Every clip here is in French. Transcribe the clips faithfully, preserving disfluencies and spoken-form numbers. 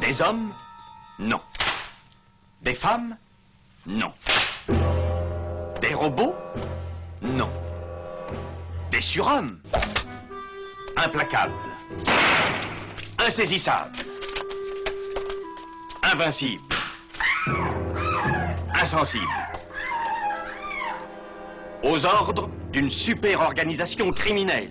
Des hommes? Non. Des femmes? Non. Des robots? Non. Des surhommes? Implacables. Insaisissables. Invincibles. Insensibles. Aux ordres d'une super organisation criminelle.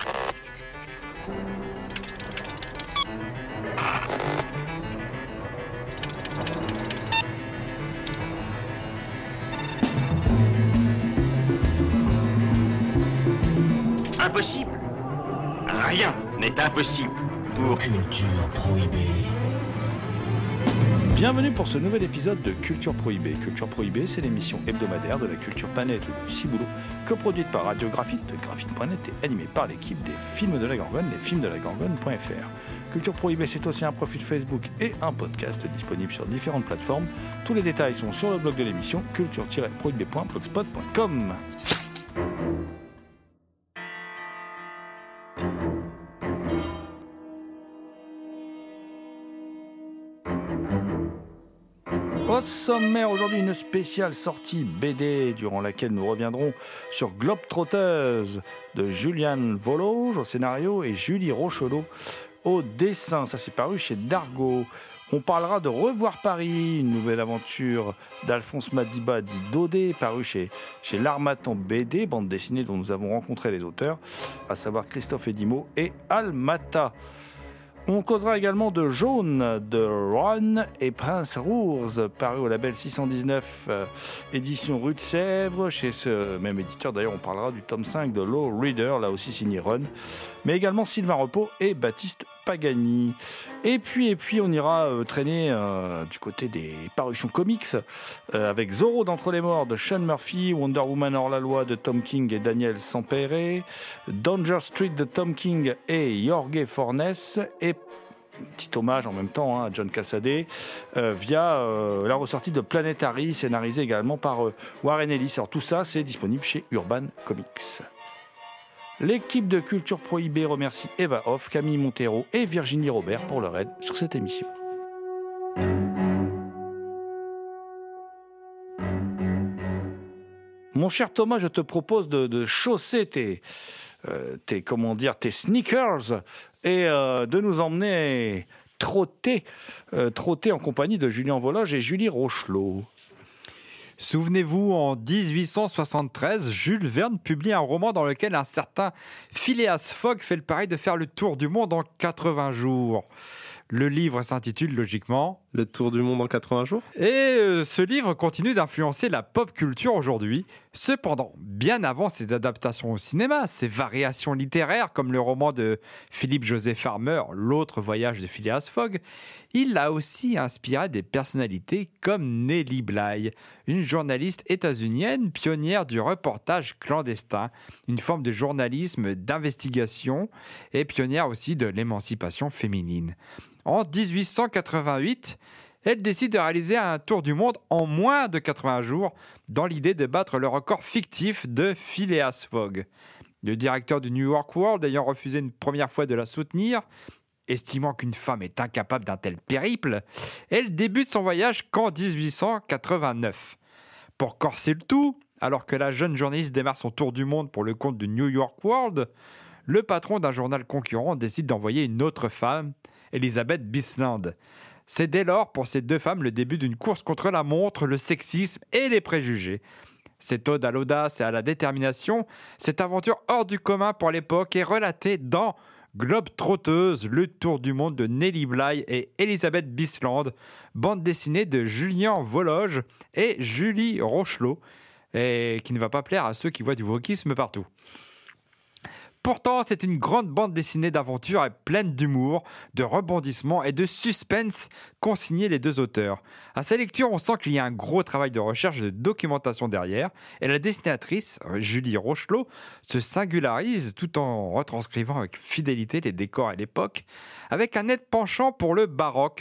Impossible. Rien n'est impossible pour... Culture Prohibée. Bienvenue pour ce nouvel épisode de Culture Prohibée. Culture Prohibée, c'est l'émission hebdomadaire de la culture planète du Ciboulot, coproduite par Radio Graphite, graphite point net et animée par l'équipe des films de la Gorgone, les films de la Gorgone point f r. Culture Prohibée, c'est aussi un profil Facebook et un podcast disponible sur différentes plateformes. Tous les détails sont sur le blog de l'émission, culture tiret prohibée point blogspot point com. Au sommaire aujourd'hui, une spéciale sortie B D durant laquelle nous reviendrons sur Globetrotters de Julian Vologe au scénario et Julie Rochelot au dessin. Ça s'est paru chez Dargaud. On parlera de Revoir Paris, une nouvelle aventure d'Alphonse Madiba dit Daudet, paru chez, chez l'Harmattan B D, bande dessinée dont nous avons rencontré les auteurs, à savoir Christophe Edimo et Almata. On causera également de Jaune, de Ron et Prince Rours, paru au label six cent dix-neuf, euh, édition Rue de Sèvres. Chez ce même éditeur, d'ailleurs, on parlera du tome cinq de Low Reader, là aussi signé Ron, mais également Sylvain Repos et Baptiste Pagani. Et puis, et puis on ira euh, traîner euh, du côté des parutions comics, euh, avec Zorro d'Entre les Morts de Sean Murphy, Wonder Woman hors la loi de Tom King et Daniel Sampere, Danger Street de Tom King et Jorge Fornes, et petit hommage en même temps hein, à John Cassaday euh, via euh, la ressortie de Planetary, scénarisée également par euh, Warren Ellis. Alors tout ça, c'est disponible chez Urban Comics. L'équipe de Culture Prohibée remercie Eva Hoff, Camille Montero et Virginie Robert pour leur aide sur cette émission. Mon cher Thomas, je te propose de, de chausser tes, euh, tes, comment dire, tes sneakers et euh, de nous emmener trotter, euh, trotter en compagnie de Julien Vologe et Julie Rochelot. Souvenez-vous, en dix-huit cent soixante-treize, Jules Verne publie un roman dans lequel un certain Phileas Fogg fait le pari de faire le tour du monde en quatre-vingts jours. Le livre s'intitule logiquement « Le tour du monde en quatre-vingts jours ». Et euh, ce livre continue d'influencer la pop culture aujourd'hui. Cependant, bien avant ses adaptations au cinéma, ses variations littéraires comme le roman de Philippe Joseph Farmer, L'autre voyage de Phileas Fogg, il a aussi inspiré des personnalités comme Nellie Bly, une journaliste états-unienne pionnière du reportage clandestin, une forme de journalisme d'investigation et pionnière aussi de l'émancipation féminine. En dix-huit cent quatre-vingt-huit, elle décide de réaliser un tour du monde en moins de quatre-vingts jours dans l'idée de battre le record fictif de Phileas Fogg. Le directeur du New York World ayant refusé une première fois de la soutenir, estimant qu'une femme est incapable d'un tel périple, elle débute son voyage qu'en dix-huit cent quatre-vingt-neuf. Pour corser le tout, alors que la jeune journaliste démarre son tour du monde pour le compte du New York World, le patron d'un journal concurrent décide d'envoyer une autre femme, Elizabeth Bisland. C'est dès lors pour ces deux femmes le début d'une course contre la montre, le sexisme et les préjugés. Cette ode à l'audace et à la détermination, cette aventure hors du commun pour l'époque est relatée dans Globetrotters, le tour du monde de Nellie Bly et Elizabeth Bisland, bande dessinée de Julien Vologe et Julie Rochelot, et qui ne va pas plaire à ceux qui voient du wokisme partout. Pourtant, c'est une grande bande dessinée d'aventure et pleine d'humour, de rebondissements et de suspense qu'ont signé les deux auteurs. À sa lecture, on sent qu'il y a un gros travail de recherche et de documentation derrière, et la dessinatrice, Julie Rochelot, se singularise tout en retranscrivant avec fidélité les décors à l'époque, avec un net penchant pour le baroque,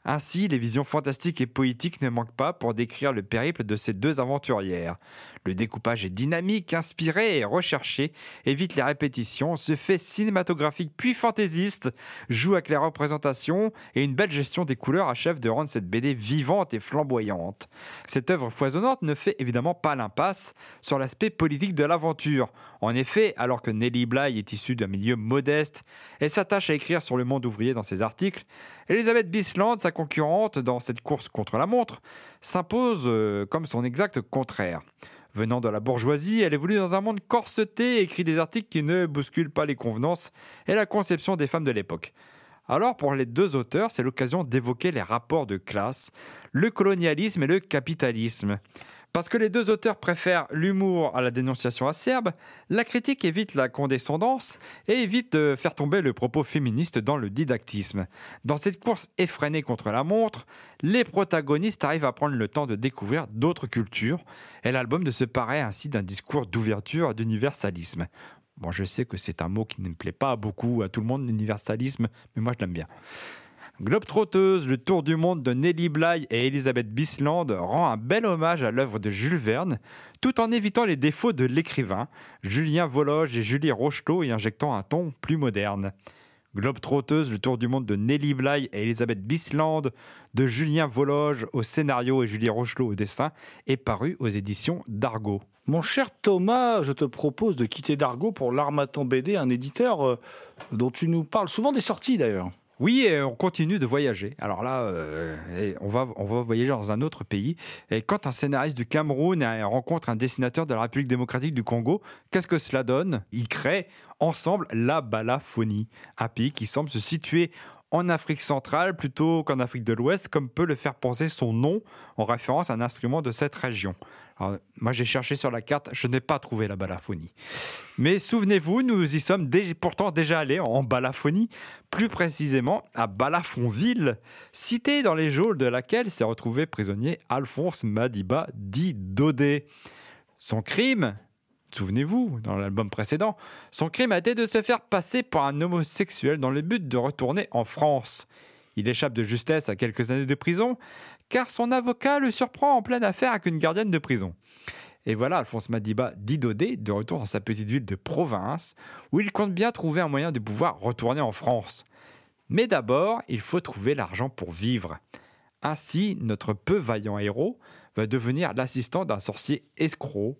Ainsi, les visions fantastiques et poétiques ne manquent pas pour décrire le périple de ces deux aventurières. Le découpage est dynamique, inspiré et recherché, évite les répétitions, se fait cinématographique puis fantaisiste, joue avec les représentations et une belle gestion des couleurs achève de rendre cette B D vivante et flamboyante. Cette œuvre foisonnante ne fait évidemment pas l'impasse sur l'aspect politique de l'aventure. En effet, alors que Nelly Bly est issue d'un milieu modeste et s'attache à écrire sur le monde ouvrier dans ses articles, Elizabeth Bisland, sa concurrente dans cette course contre la montre, s'impose euh, comme son exact contraire. Venant de la bourgeoisie, elle évolue dans un monde corseté et écrit des articles qui ne bousculent pas les convenances et la conception des femmes de l'époque. Alors pour les deux auteurs, c'est l'occasion d'évoquer les rapports de classe, le colonialisme et le capitalisme. Parce que les deux auteurs préfèrent l'humour à la dénonciation acerbe, la critique évite la condescendance et évite de faire tomber le propos féministe dans le didactisme. Dans cette course effrénée contre la montre, les protagonistes arrivent à prendre le temps de découvrir d'autres cultures et l'album se paraît ainsi d'un discours d'ouverture et d'universalisme. Bon, je sais que c'est un mot qui ne me plaît pas beaucoup à tout le monde, l'universalisme, mais moi je l'aime bien. Globetrotteuse, le tour du monde de Nelly Bly et Elizabeth Bisland rend un bel hommage à l'œuvre de Jules Verne, tout en évitant les défauts de l'écrivain, Julien Vologe et Julie Rochelot, y injectant un ton plus moderne. Globetrotteuse, le tour du monde de Nelly Bly et Elizabeth Bisland, de Julien Vologe au scénario et Julie Rochelot au dessin, est paru aux éditions d'Argo. Mon cher Thomas, je te propose de quitter d'Argo pour l'Harmattan B D, un éditeur euh, dont tu nous parles souvent des sorties d'ailleurs. Oui, et on continue de voyager. Alors là, euh, on, va, on va voyager dans un autre pays. Et quand un scénariste du Cameroun rencontre un dessinateur de la République démocratique du Congo, qu'est-ce que cela donne ? Ils créent ensemble la balaphonie, un pays qui semble se situer en Afrique centrale plutôt qu'en Afrique de l'Ouest, comme peut le faire penser son nom en référence à un instrument de cette région. Alors, moi, j'ai cherché sur la carte, je n'ai pas trouvé la balaphonie. Mais souvenez-vous, nous y sommes dé- pourtant déjà allés en balaphonie, plus précisément à Balafonville, cité dans les geôles de laquelle s'est retrouvé prisonnier Alphonse Madiba dit Dodé. Son crime, souvenez-vous, dans l'album précédent, son crime a été de se faire passer pour un homosexuel dans le but de retourner en France. Il échappe de justesse à quelques années de prison, car son avocat le surprend en pleine affaire avec une gardienne de prison. Et voilà Alphonse Madiba dit Dodé de retour dans sa petite ville de province, où il compte bien trouver un moyen de pouvoir retourner en France. Mais d'abord, il faut trouver l'argent pour vivre. Ainsi, notre peu vaillant héros va devenir l'assistant d'un sorcier escroc.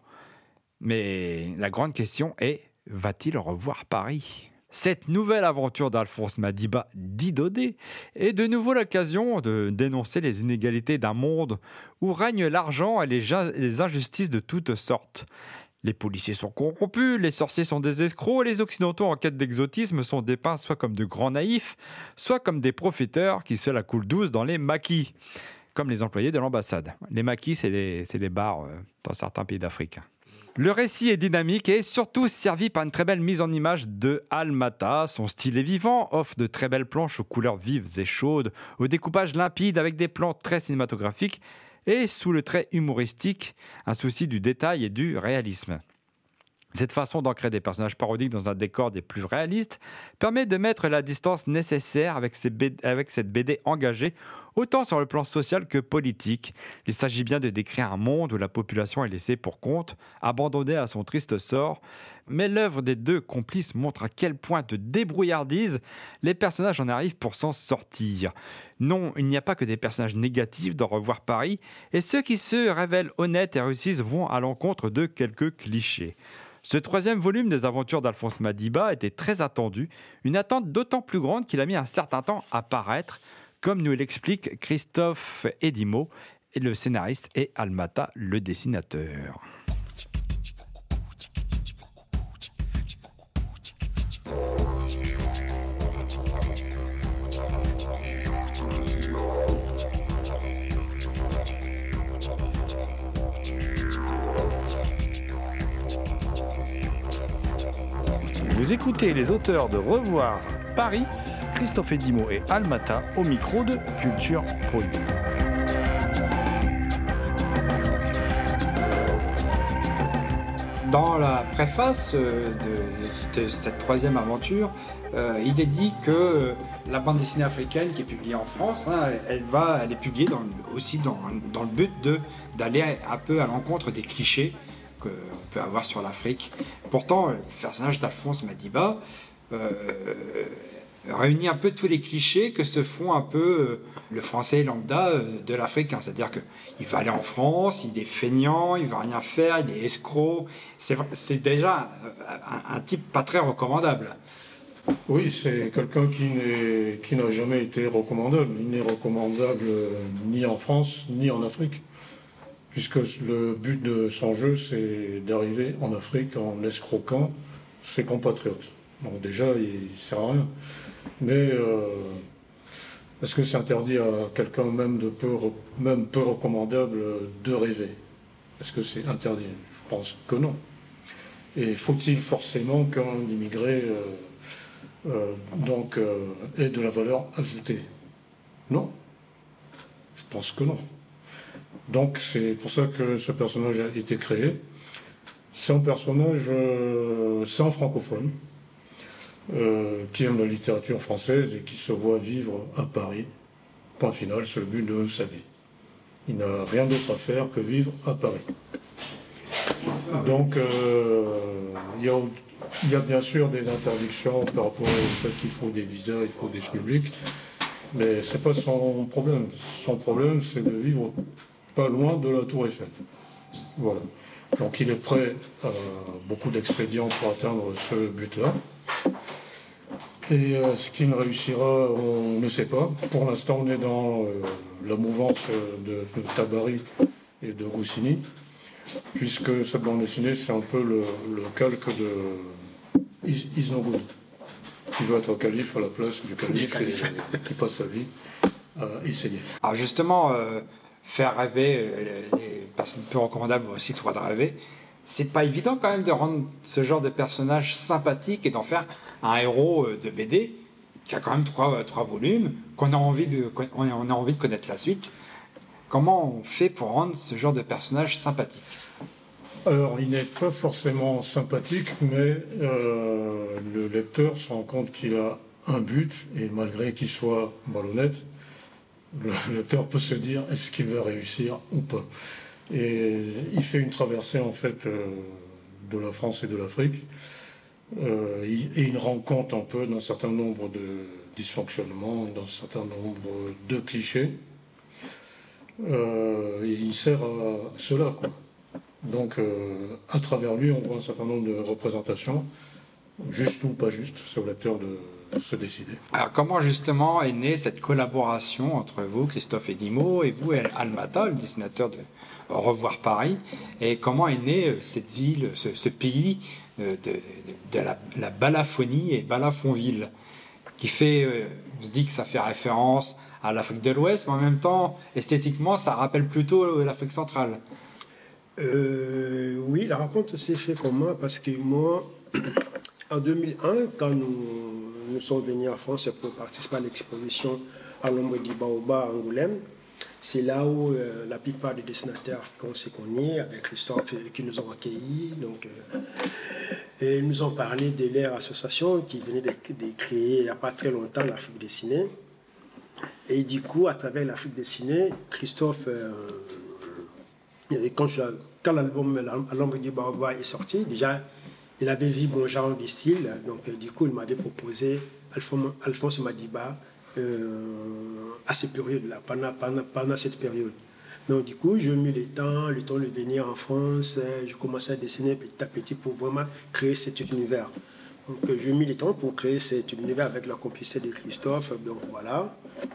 Mais la grande question est, va-t-il revoir Paris ? Cette nouvelle aventure d'Alphonse Madiba dit Dodé est de nouveau l'occasion de dénoncer les inégalités d'un monde où règnent l'argent et les, ja- les injustices de toutes sortes. Les policiers sont corrompus, les sorciers sont des escrocs, et les occidentaux en quête d'exotisme sont dépeints soit comme de grands naïfs, soit comme des profiteurs qui se la coulent douce dans les maquis, comme les employés de l'ambassade. Les maquis, c'est les, c'est les bars euh, dans certains pays d'Afrique. Le récit est dynamique et surtout servi par une très belle mise en image de Almata. Son style est vivant, offre de très belles planches aux couleurs vives et chaudes, au découpage limpide avec des plans très cinématographiques et sous le trait humoristique, un souci du détail et du réalisme. Cette façon d'ancrer des personnages parodiques dans un décor des plus réalistes permet de mettre la distance nécessaire avec, ces B D, avec cette B D engagée, autant sur le plan social que politique. Il s'agit bien de décrire un monde où la population est laissée pour compte, abandonnée à son triste sort. Mais l'œuvre des deux complices montre à quel point de débrouillardise les personnages en arrivent pour s'en sortir. Non, il n'y a pas que des personnages négatifs dans Revoir Paris, et ceux qui se révèlent honnêtes et réussissent vont à l'encontre de quelques clichés. Ce troisième volume des aventures d'Alphonse Madiba était très attendu, une attente d'autant plus grande qu'il a mis un certain temps à paraître, comme nous l'explique Christophe Edimo, et le scénariste, et Almata, le dessinateur. Vous écoutez les auteurs de Revoir Paris, Christophe Edimo et Almata au micro de Culture Prohibée. Dans la préface euh, de, de cette troisième aventure, euh, il est dit que euh, la bande dessinée africaine qui est publiée en France, hein, elle, va, elle est publiée dans, aussi dans, dans le but de, d'aller un peu à l'encontre des clichés qu'on peut avoir sur l'Afrique. Pourtant, le personnage d'Alphonse Madiba euh, réunit un peu tous les clichés que se font un peu euh, le français lambda euh, de l'Afrique. Hein. C'est-à-dire qu'il va aller en France, il est feignant, il va rien faire, il est escroc. C'est, c'est déjà un, un type pas très recommandable. Oui, c'est quelqu'un qui, n'est, qui n'a jamais été recommandable. Il n'est recommandable ni en France, ni en Afrique. Puisque le but de son jeu, c'est d'arriver en Afrique en escroquant ses compatriotes. Donc déjà, il ne sert à rien. Mais euh, est-ce que c'est interdit à quelqu'un même, de peu, même peu recommandable de rêver? Est-ce que c'est interdit? Je pense que non. Et faut-il forcément qu'un immigré euh, euh, donc, euh, ait de la valeur ajoutée? Non. Je pense que non. Donc c'est pour ça que ce personnage a été créé. C'est un personnage, euh, c'est un francophone, euh, qui aime la littérature française et qui se voit vivre à Paris. Point final, c'est le but de sa vie. Il n'a rien d'autre à faire que vivre à Paris. Donc euh, il y a, il y a bien sûr des interdictions par rapport au fait qu'il faut des visas, il faut des publics, mais c'est pas son problème. Son problème, c'est de vivre pas loin de la Tour Eiffel. Voilà. Donc il est prêt à beaucoup d'expédients pour atteindre ce but-là. Et euh, ce qu'il réussira, on ne sait pas. Pour l'instant, on est dans euh, la mouvance de, de Tabari et de Goscinny, puisque cette bande dessinée, c'est un peu le, le calque de Is- Isngoud, qui veut être calife à la place du calife et qui passe sa vie à essayer. Alors justement, euh, faire rêver, les, les personnes peu recommandables ont aussi le droit de rêver. C'est pas évident quand même de rendre ce genre de personnage sympathique et d'en faire un héros de B D qui a quand même trois, trois volumes, qu'on a envie de, qu'on a envie de connaître la suite. Comment on fait pour rendre ce genre de personnage sympathique? Alors, il n'est pas forcément sympathique, mais euh, le lecteur se rend compte qu'il a un but, et malgré qu'il soit malhonnête, le lecteur peut se dire est-ce qu'il va réussir ou pas. Et il fait une traversée en fait euh, de la France et de l'Afrique, euh, et il rend compte un peu d'un certain nombre de dysfonctionnements, d'un certain nombre de clichés. Euh, et il sert à cela, quoi. Donc, euh, à travers lui, on voit un certain nombre de représentations, juste ou pas juste, c'est au lecteur de se décider. Alors, comment justement est née cette collaboration entre vous, Christophe Edimo, et vous, Almata, le dessinateur de Revoir Paris, et comment est née cette ville, ce, ce pays de, de, de la, la balaphonie et Balafonville, qui fait, euh, on se dit que ça fait référence à l'Afrique de l'Ouest, mais en même temps, esthétiquement, ça rappelle plutôt l'Afrique centrale. Euh, oui, la rencontre s'est faite comment? Parce que moi, en deux mille un, quand nous, nous sommes venus en France pour participer à l'exposition à l'ombre du Baobab à Angoulême, c'est là où euh, la plupart des dessinateurs africains s'est connus, avec Christophe qui nous ont accueillis. Donc, euh, et ils nous ont parlé de leur association qui venait de, de créer il n'y a pas très longtemps l'Afrique dessinée. Et du coup, à travers l'Afrique dessinée, Christophe, euh, quand, je, quand l'album à l'ombre du Baobab est sorti, déjà, il avait vu mon genre de style. Donc, euh, du coup, il m'avait proposé Alphonse, Alphonse Madiba euh, à cette période-là, pendant, pendant, pendant cette période. Donc, du coup, j'ai mis le temps, le temps de venir en France. Je commençais à dessiner petit à petit pour vraiment créer cet univers. Donc, j'ai mis le temps pour créer cet univers avec la complicité de Christophe. Donc, voilà.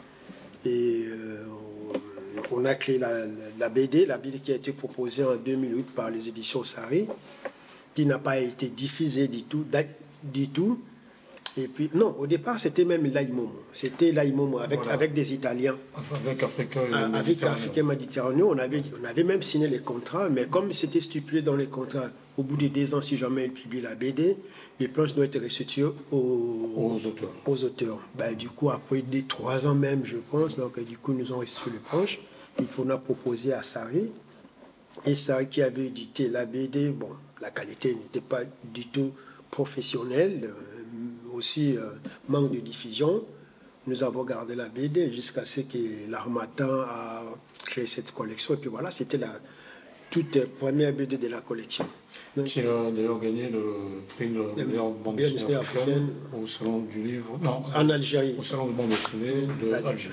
Et euh, on a créé la, la B D, la B D qui a été proposée en deux mille huit par les éditions Sari, qui n'a pas été diffusée du tout. Du tout. Et puis, non, au départ, c'était même l'Aïmomo. C'était l'Aïmomo avec, voilà. avec des Italiens. Avec Africain et ah, Avec Africain Méditerranée, on avait, on avait même signé les contrats, mais comme c'était stipulé dans les contrats, au bout de deux ans, si jamais ils publient la B D, les planches doivent être restituées aux, aux auteurs. Aux auteurs. Ben, du coup, après des trois ans même, je pense, donc du coup, ils nous ont restitué les planches. Et on a proposé à Sari. Et Sari qui avait édité la B D, bon, la qualité n'était pas du tout professionnelle, euh, aussi euh, manque de diffusion. Nous avons gardé la B D jusqu'à ce que l'Harmattan a créé cette collection. Et puis voilà, c'était la toute première B D de la collection. Donc, qui a d'ailleurs gagné le prix de la meilleure bande dessinée africaine au Salon du Livre. Non, en Algérie. Au Salon de bande dessinée de Alger.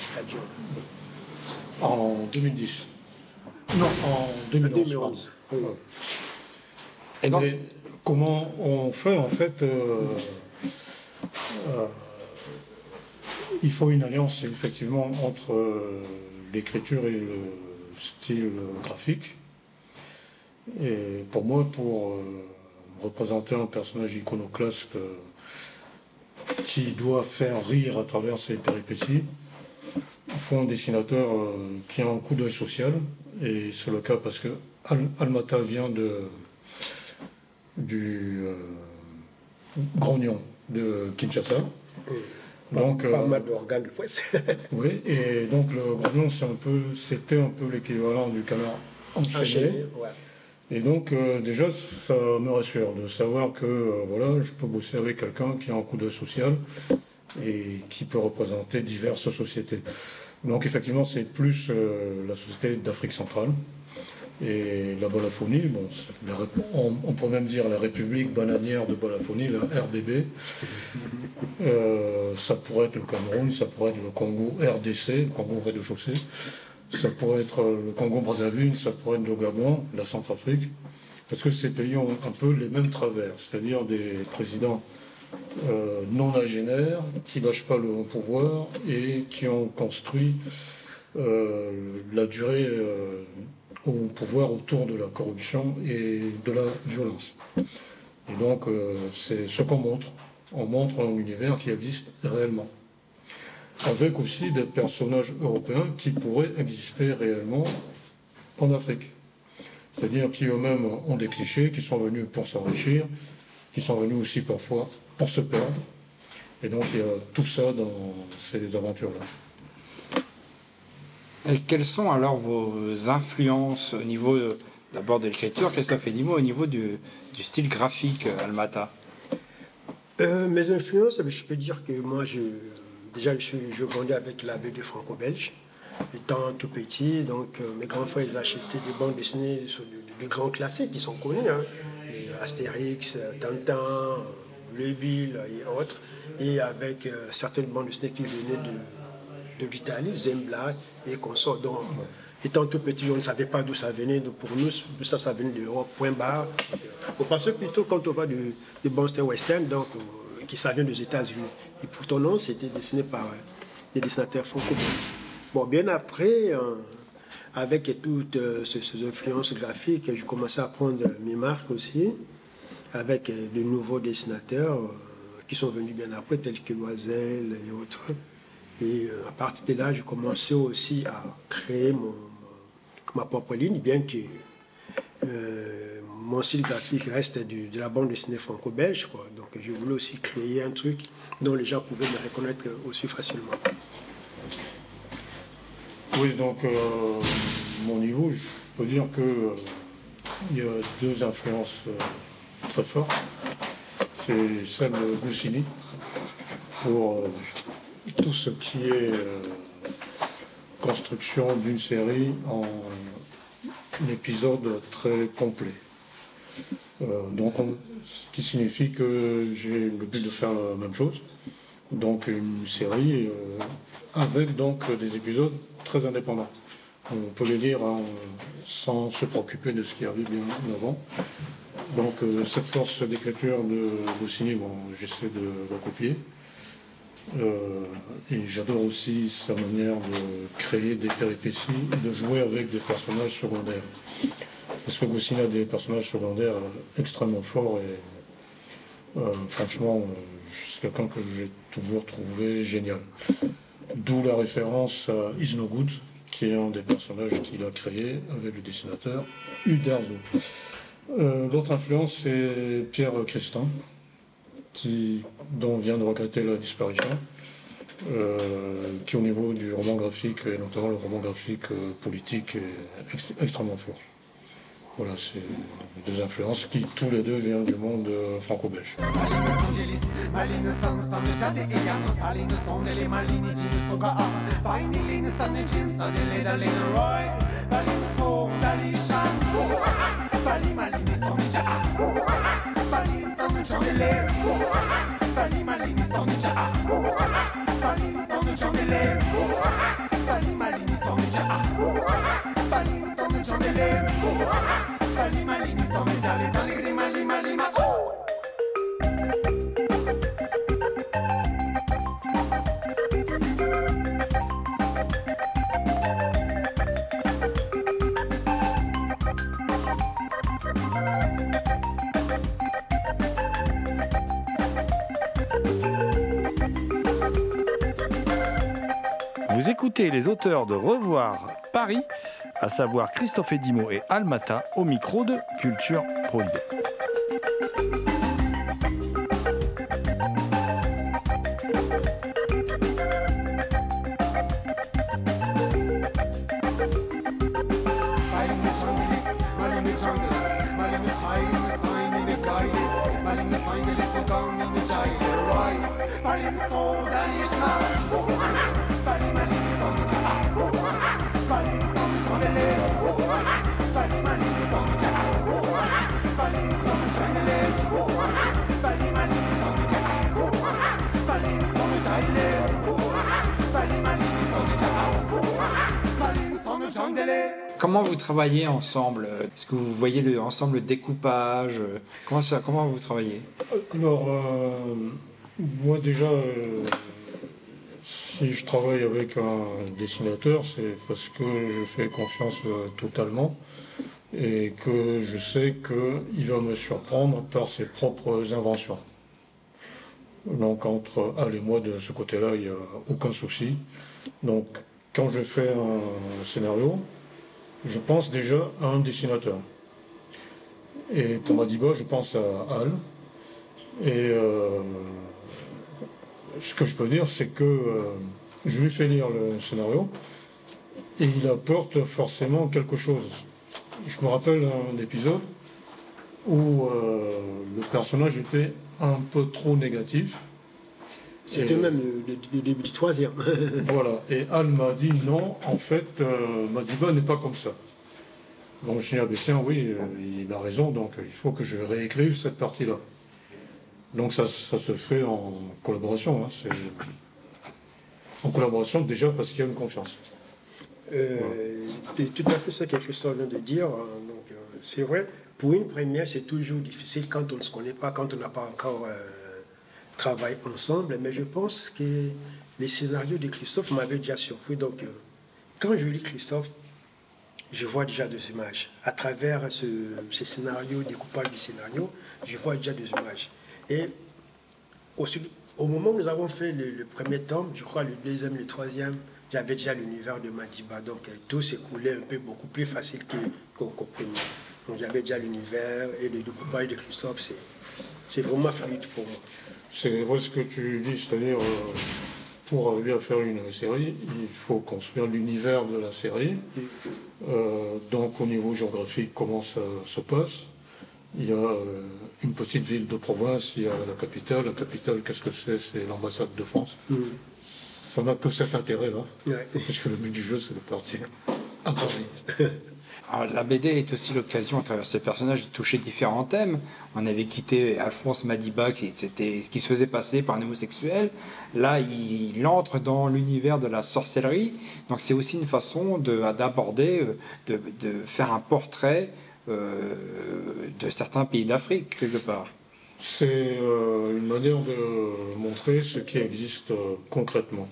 En deux mille dix. Non, en deux mille onze. deux mille onze. Oui. Et donc, mais comment on fait en fait euh, euh, il faut une alliance effectivement entre euh, l'écriture et le style graphique. Et pour moi, pour euh, représenter un personnage iconoclaste euh, qui doit faire rire à travers ses péripéties, il faut un dessinateur euh, qui a un coup d'œil social. Et c'est le cas parce que Al Almata vient de, du euh, Grognon de Kinshasa. Donc, pas, pas euh, mal d'organes de presse. Oui, et donc le Grognon, c'est un peu, c'était un peu l'équivalent du canard enchaîné. enchaîné ouais. Et donc euh, déjà, ça me rassure de savoir que euh, voilà, je peux bosser avec quelqu'un qui a un coup d'œil social et qui peut représenter diverses sociétés. Donc effectivement, c'est plus euh, la société d'Afrique centrale. Et la Balaphonie, bon, la, on, on peut même dire la République bananière de Balaphonie, la R B B. Euh, ça pourrait être le Cameroun, ça pourrait être le Congo R D C, le Congo rez-de-chaussée. Ça pourrait être le Congo-Brazzaville, ça pourrait être le Gabon, la Centrafrique. Parce que ces pays ont un peu les mêmes travers, c'est-à-dire des présidents euh, non agénaires, qui ne lâchent pas le pouvoir et qui ont construit euh, la durée euh, au pouvoir autour de la corruption et de la violence. Et donc, euh, c'est ce qu'on montre. On montre un univers qui existe réellement. Avec aussi des personnages européens qui pourraient exister réellement en Afrique. C'est-à-dire qui eux-mêmes ont des clichés, qui sont venus pour s'enrichir, qui sont venus aussi parfois pour se perdre. Et donc il y a tout ça dans ces aventures-là. Et quelles sont alors vos influences au niveau d'abord de l'écriture, Christophe, et dis-moi au niveau du, du style graphique, Almata? euh, Mes influences, je peux dire que moi, je, déjà, je, je grandis avec la B D franco-belge, étant tout petit. Donc, euh, mes grands frères, ils achetaient des bandes dessinées sur de, de grands classiques qui sont connus, hein, Astérix, Tintin, Le Bill et autres. Et avec euh, certaines bandes dessinées qui venaient de, de l'Italie, Zembla et consorts. Donc, étant tout petit, on ne savait pas d'où ça venait. Donc, pour nous, tout ça, ça venait de l'Europe, point barre. On pensait plutôt, quand on voit des de bandes western, donc, euh, qui ça vient des États-Unis. Et pourtant, non, c'était dessiné par euh, des dessinateurs franco-belges. Bon, bien après, euh, avec toutes euh, ces, ces influences graphiques, je commençais à prendre mes marques aussi, avec euh, de nouveaux dessinateurs euh, qui sont venus bien après, tels que Loisel et autres. Et euh, à partir de là, j'ai commencé aussi à créer mon, ma propre ligne, bien que euh, mon style graphique reste du, de la bande dessinée franco-belge, quoi. Donc je voulais aussi créer un truc dont les gens pouvaient me reconnaître aussi facilement. Oui, donc euh, mon niveau, je peux dire que euh, il y a deux influences euh, très fortes. C'est celle de Goscinny pour euh, tout ce qui est euh, construction d'une série en un épisode très complet. Euh, donc, on, ce qui signifie que j'ai le but de faire la même chose. Donc, une série euh, avec donc des épisodes très indépendants. On peut les lire hein, sans se préoccuper de ce qui arrive bien avant. Donc, euh, cette force d'écriture de Goscinny, bon, j'essaie de la copier. Euh, et j'adore aussi sa manière de créer des péripéties et de jouer avec des personnages secondaires. Parce que Goscinny a des personnages secondaires extrêmement forts et euh, franchement, euh, c'est quelqu'un que j'ai toujours trouvé génial. D'où la référence à Is No Good, qui est un des personnages qu'il a créé avec le dessinateur Uderzo. Euh, L'autre influence, c'est Pierre Christin, qui, dont on vient de regretter la disparition, euh, qui au niveau du roman graphique, et notamment le roman graphique euh, politique, est ex extrêmement fort. voilà, c'est deux influences qui, tous les deux, viennent du monde euh, franco-belge. Vous écoutez les auteurs de Revoir Paris, à savoir Christophe Edimo et Almata, au micro de Culture Prohibée. Comment vous travaillez ensemble? Est-ce que vous voyez le, ensemble le découpage? Comment, ça, comment vous travaillez? Alors, euh, moi déjà, euh, si je travaille avec un dessinateur, c'est parce que je fais confiance euh, totalement et que je sais qu'il va me surprendre par ses propres inventions. Donc entre Al et moi, de ce côté-là, il n'y a aucun souci. Donc quand je fais un scénario, je pense déjà à un dessinateur. Et pour Madiba, je pense à Al. Et euh, ce que je peux dire, c'est que euh, je lui fais lire le scénario et il apporte forcément quelque chose. Je me rappelle un épisode où euh, le personnage était un peu trop négatif. C'était et même le, le, le début du troisième. Voilà. Et Al m'a dit non, en fait, euh, Madiba n'est pas comme ça. Donc je dis, ah ben tiens, oui, euh, il a raison, donc il faut que je réécrive cette partie-là. Donc ça, ça se fait en collaboration. Hein, c'est... En collaboration déjà parce qu'il y a une confiance. Euh, voilà. Tout à fait ce que Christophe vient de dire. Hein, donc, euh, c'est vrai, pour une première, c'est toujours difficile quand on ne se connaît pas, quand on n'a pas encore... Euh, travaillent ensemble, mais je pense que les scénarios de Christophe m'avaient déjà surpris. Donc, euh, quand je lis Christophe, je vois déjà deux images. À travers ce, ce scénario, découpage du scénario, je vois déjà deux images. Et au, au moment où nous avons fait le, le premier tome, je crois le deuxième, le troisième, j'avais déjà l'univers de Madiba. Donc, euh, tout s'écoulait un peu beaucoup plus facile qu'au qu'au premier. Donc, j'avais déjà l'univers et le découpage de Christophe, c'est, c'est vraiment fluide pour moi. C'est vrai ce que tu dis, c'est-à-dire euh, pour arriver à faire une série, il faut construire l'univers de la série. Euh, donc au niveau géographique, comment ça se passe? Il y a euh, une petite ville de province, il y a la capitale. La capitale, qu'est-ce que c'est? C'est l'ambassade de France. Mmh. Ça n'a que cet intérêt-là, ouais. Puisque le but du jeu, c'est de partir à Paris. Alors, la B D est aussi l'occasion, à travers ce personnage, de toucher différents thèmes. On avait quitté Alphonse Madiba, qui, c'était, ce qui se faisait passer par un homosexuel. Là, il, il entre dans l'univers de la sorcellerie. Donc, c'est aussi une façon de, d'aborder, de, de faire un portrait euh, de certains pays d'Afrique, quelque part. C'est euh, une manière de montrer ce qui existe euh, concrètement.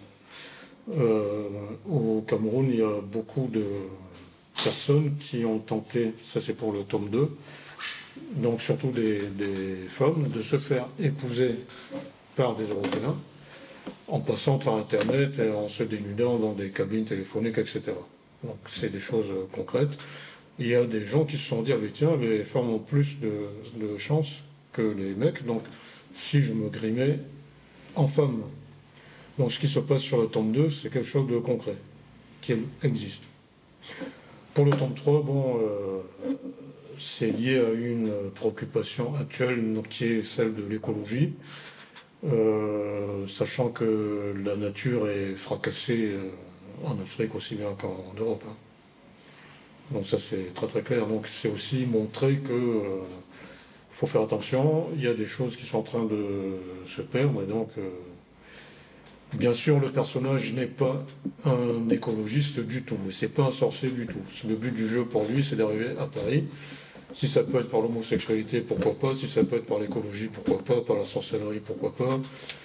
Euh, au Cameroun, il y a beaucoup de personnes qui ont tenté, ça c'est pour le tome deux, donc surtout des, des femmes, de se faire épouser par des Européens en passant par Internet et en se dénudant dans des cabines téléphoniques, et cetera. Donc c'est des choses concrètes. Il y a des gens qui se sont dit, ah mais tiens, les femmes ont plus de, de chance que les mecs, donc si je me grimais en femme. Donc ce qui se passe sur le tome deux, c'est quelque chose de concret, qui existe. Pour le tome trois, bon, euh, c'est lié à une préoccupation actuelle qui est celle de l'écologie, euh, sachant que la nature est fracassée euh, en Afrique aussi bien qu'en Europe. Hein. Donc ça c'est très très clair. Donc c'est aussi montrer que euh, faut faire attention, il y a des choses qui sont en train de se perdre, et donc euh, bien sûr le personnage n'est pas un écologiste du tout, et c'est pas un sorcier du tout. Le but du jeu pour lui c'est d'arriver à Paris. Si ça peut être par l'homosexualité, pourquoi pas, si ça peut être par l'écologie, pourquoi pas, par la sorcellerie, pourquoi pas,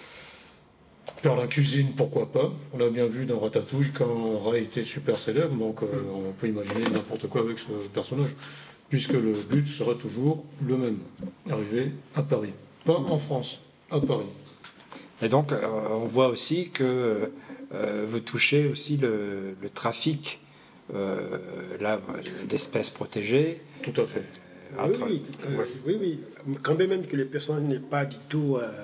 par la cuisine, pourquoi pas. On l'a bien vu dans Ratatouille quand Ray était super célèbre, donc euh, on peut imaginer n'importe quoi avec ce personnage. Puisque le but sera toujours le même, arriver à Paris. Pas en France, à Paris. Et donc, euh, on voit aussi que euh, vous touchez aussi le, le trafic euh, là, d'espèces protégées. Tout à fait. Euh, oui, oui, euh, ouais. oui, oui. Quand même que les personnes n'est pas du tout euh,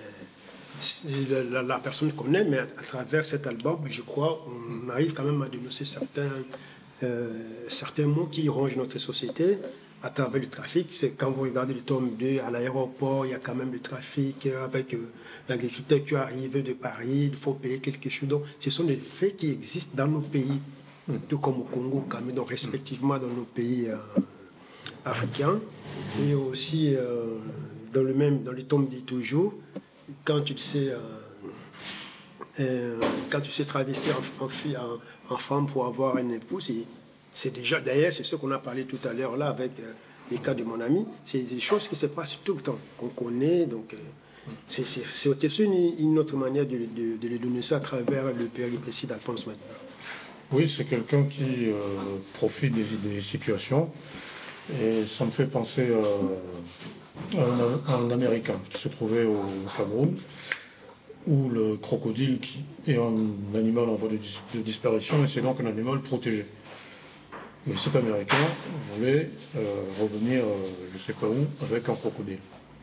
la, la personne qu'on aime, mais à, à travers cet album, je crois, on arrive quand même à dénoncer certains... Euh, certains mots qui rongent notre société à travers le trafic. C'est quand vous regardez le tome deux, à l'aéroport, il y a quand même le trafic avec euh, l'agriculteur qui arrive de Paris, il faut payer quelque chose. Donc, ce sont des faits qui existent dans nos pays, mm. tout comme au Congo, quand même, donc respectivement dans nos pays euh, africains. Et aussi, euh, dans le même, dans le tome dit toujours, quand tu sais, euh, euh, quand tu sais travestir en, en, en en femme pour avoir un époux, c'est, c'est déjà, d'ailleurs, c'est ce qu'on a parlé tout à l'heure là avec euh, les cas de mon ami, c'est des choses qui se passent tout le temps, qu'on connaît, donc euh, c'est, c'est, c'est aussi une, une autre manière de, de, de les donner ça à travers le péripétie d'Alphonse Madiba. Oui, c'est quelqu'un qui euh, profite des, des situations, et ça me fait penser à, à, un, à un Américain qui se trouvait au Cameroun, où le crocodile qui est un animal en voie de, dis- de disparition, et c'est donc un animal protégé. Mais cet Américain voulait euh, revenir, euh, je ne sais pas où, avec un crocodile.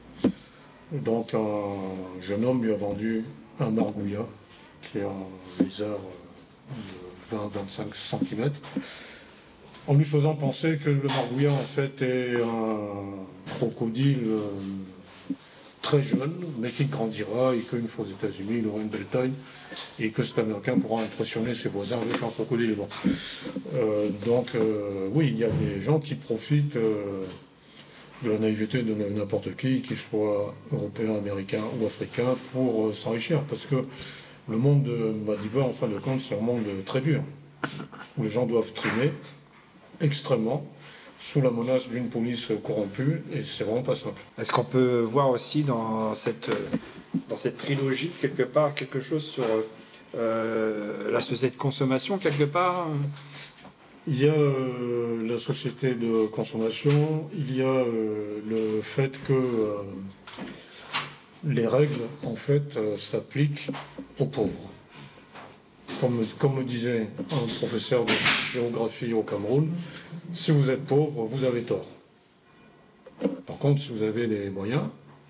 Donc un jeune homme lui a vendu un margouillat, qui est un lézard de vingt à vingt-cinq centimètres, en lui faisant penser que le margouillat en fait est un crocodile euh, très jeune, mais qui grandira, et qu'une fois aux États-Unis, il aura une belle taille, et que cet Américain pourra impressionner ses voisins avec un crocodile. Bon. Euh, donc, euh, oui, il y a des gens qui profitent euh, de la naïveté de n'importe qui, qu'il soit européen, américain ou africain, pour euh, s'enrichir. Parce que le monde de Madiba, en fin de compte, c'est un monde très dur, où les gens doivent trimer extrêmement, sous la menace d'une police corrompue, et c'est vraiment pas simple. Est-ce qu'on peut voir aussi dans cette, dans cette trilogie, quelque part, quelque chose sur euh, la société de consommation, quelque part? Il y a euh, la société de consommation, il y a euh, le fait que euh, les règles, en fait, euh, s'appliquent aux pauvres. Comme, comme me disait un professeur de géographie au Cameroun, si vous êtes pauvre, vous avez tort. Par contre, si vous avez des moyens,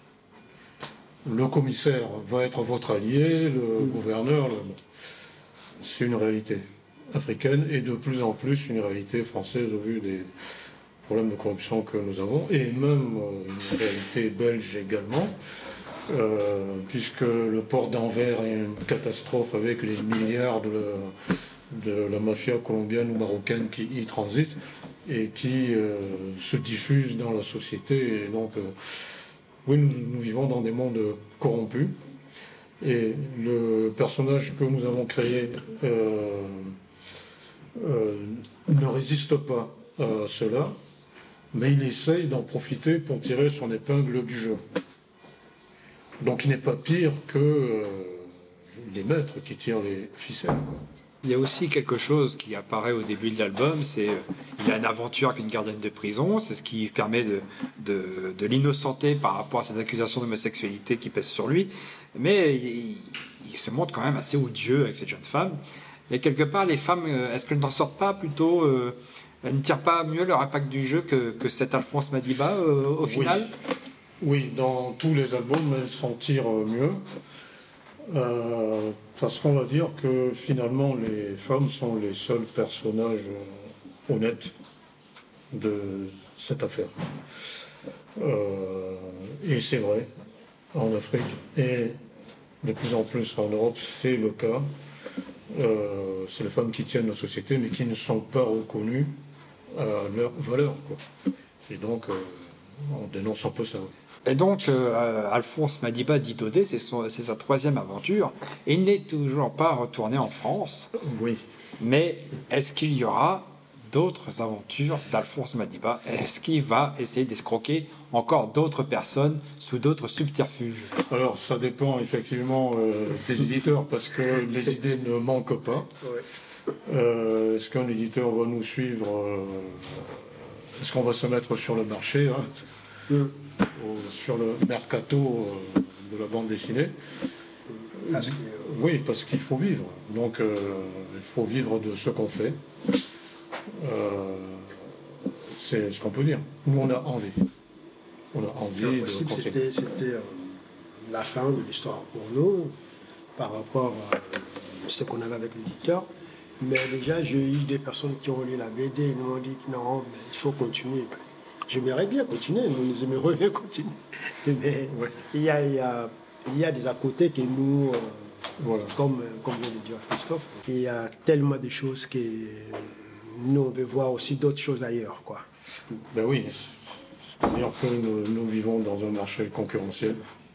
le commissaire va être votre allié, le gouverneur, le... c'est une réalité africaine et de plus en plus une réalité française au vu des problèmes de corruption que nous avons, et même une réalité belge également. Euh, puisque le port d'Anvers est une catastrophe avec les milliards de la, de la mafia colombienne ou marocaine qui y transite et qui euh, se diffuse dans la société. Et donc, euh, oui, nous, nous vivons dans des mondes corrompus. Et le personnage que nous avons créé euh, euh, ne résiste pas à cela, mais il essaye d'en profiter pour tirer son épingle du jeu. Donc il n'est pas pire que euh, les maîtres qui tirent les ficelles. Il y a aussi quelque chose qui apparaît au début de l'album, c'est euh, il a une aventure avec une gardienne de prison, c'est ce qui permet de, de, de l'innocenter par rapport à ces accusations d'homosexualité qui pèsent sur lui, mais il, il se montre quand même assez odieux avec cette jeune femme. Et quelque part, les femmes, est-ce qu'elles n'en sortent pas plutôt, euh, elles ne tirent pas mieux leur impact du jeu que, que cet Alphonse Madiba euh, au final? Oui. Oui, dans tous les albums, elles s'en tirent mieux. Euh, parce qu'on va dire que finalement, les femmes sont les seuls personnages honnêtes de cette affaire. Euh, et c'est vrai, en Afrique et de plus en plus en Europe, c'est le cas. Euh, c'est les femmes qui tiennent la société, mais qui ne sont pas reconnues à leur valeur, quoi. Et donc, euh, on dénonce un peu ça. Et donc, euh, Alphonse Madiba Didodé, c'est, son, c'est sa troisième aventure, et il n'est toujours pas retourné en France. Oui. Mais est-ce qu'il y aura d'autres aventures d'Alphonse Madiba? Est-ce qu'il va essayer d'escroquer encore d'autres personnes sous d'autres subterfuges? Alors, ça dépend effectivement euh, des éditeurs, parce que les idées ne manquent pas. Ouais. Euh, est-ce qu'un éditeur va nous suivre euh, Est-ce qu'on va se mettre sur le marché, hein, Mm. au- sur le mercato euh, de la bande dessinée? Parce que, Oui, parce qu'il faut vivre. Donc, euh, il faut vivre de ce qu'on fait. Euh, c'est ce qu'on peut dire. Nous, on a envie. On a envie en de principe, continuer. c'était, c'était euh, la fin de l'histoire pour nous par rapport à ce qu'on avait avec l'éditeur. Mais déjà, j'ai eu des personnes qui ont lu la B D, ils m'ont dit que non, mais il faut continuer. J'aimerais bien continuer, nous aimerions bien continuer. Mais Ouais. il, y a, il, y a, il y a des à côté que nous, euh, Voilà. comme, comme vient de dire Christophe, il y a tellement de choses que nous, on veut voir aussi d'autres choses ailleurs, quoi. Ben oui, c'est-à-dire que nous, nous vivons dans un marché concurrentiel.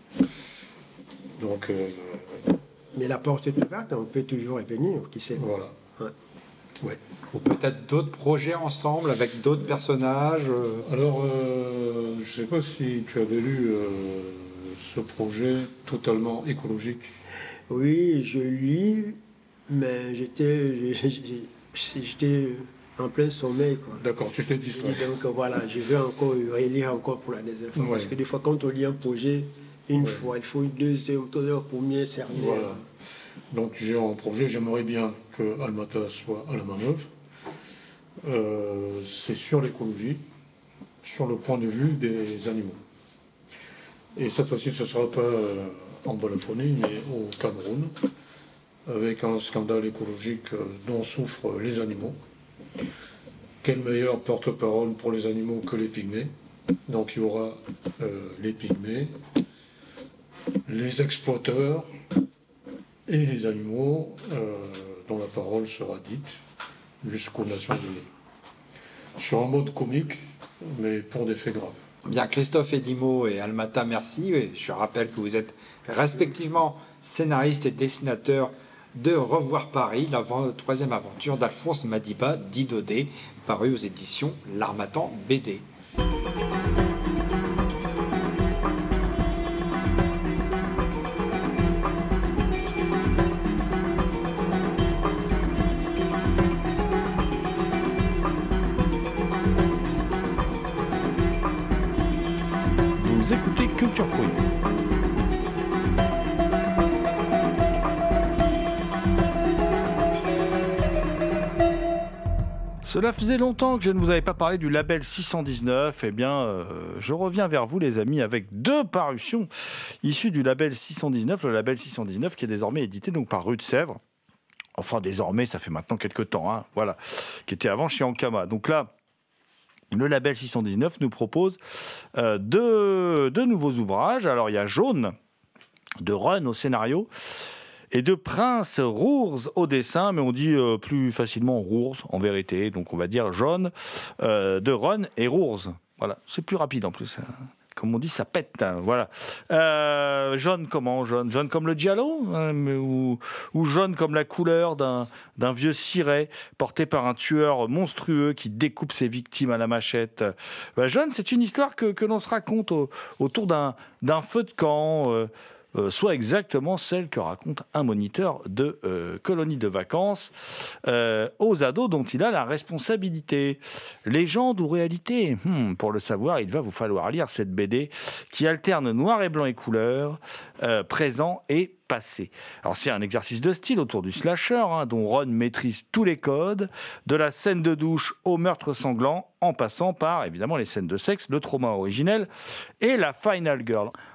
Donc, euh, Mais la porte est ouverte, on peut toujours y venir, qui sait. voilà. Ouais. Ouais. Ou peut-être d'autres projets ensemble avec d'autres personnages euh, Alors, euh, je ne sais pas si tu avais lu euh, ce projet totalement écologique. Oui, je lis, mais j'étais, j'ai- j'étais en plein sommeil, quoi. D'accord, tu t'es distrait. Et donc voilà, je vais encore relire encore pour la deuxième fois. Ouais. Parce que des fois, quand on lit un projet une Ouais. fois, il faut une deuxième, troisième pour mieux cerner. Voilà. Donc j'ai un projet, j'aimerais bien que Almata soit à la manœuvre. Euh, c'est sur l'écologie, sur le point de vue des animaux. Et cette fois-ci, ce ne sera pas euh, en Bolophonie, mais au Cameroun, avec un scandale écologique euh, dont souffrent les animaux. Quel meilleur porte-parole pour les animaux que les pygmées? Donc il y aura euh, les pygmées, les exploiteurs et les animaux euh, dont la parole sera dite jusqu'aux Nations Unies. Sur un mode comique, mais pour des faits graves. Bien, Christophe Edimo et Almata, merci. Et je rappelle que vous êtes respectivement scénariste et dessinateur de Revoir Paris, la troisième aventure d'Alphonse Madiba Didodé, paru aux éditions L'Harmattan B D. Vous écoutez Culture Pro. Cela faisait longtemps que je ne vous avais pas parlé du label six cent dix-neuf. Eh bien, euh, je reviens vers vous, les amis, avec deux parutions issues du label six cent dix-neuf. Le label six cent dix-neuf qui est désormais édité donc par Rue de Sèvres. Enfin, désormais, ça fait maintenant quelques temps, hein, voilà, qui était avant chez Ankama. Donc là, le label six cent dix-neuf nous propose euh, deux, deux nouveaux ouvrages. Alors, il y a Jaune, de Run au scénario, et de Prince Rours au dessin, mais on dit euh, plus facilement Rours en vérité, donc on va dire Jaune, euh, de Run et Rours. Voilà, c'est plus rapide en plus. Hein. Comme on dit, ça pète. Hein, voilà. Euh, jaune comment jaune Jaune comme le giallo hein, mais, ou, ou jaune comme la couleur d'un, d'un vieux ciré porté par un tueur monstrueux qui découpe ses victimes à la machette. Ben, jaune, c'est une histoire que, que l'on se raconte au, autour d'un, d'un feu de camp. Euh, Euh, soit exactement celle que raconte un moniteur de euh, colonie de vacances euh, aux ados dont il a la responsabilité. Légende ou réalité hmm, Pour le savoir, il va vous falloir lire cette B D qui alterne noir et blanc et couleur, euh, présent et passé. Alors c'est un exercice de style autour du slasher, hein, dont Ron maîtrise tous les codes, de la scène de douche au meurtre sanglant, en passant par évidemment les scènes de sexe, le trauma originel et la Final Girl.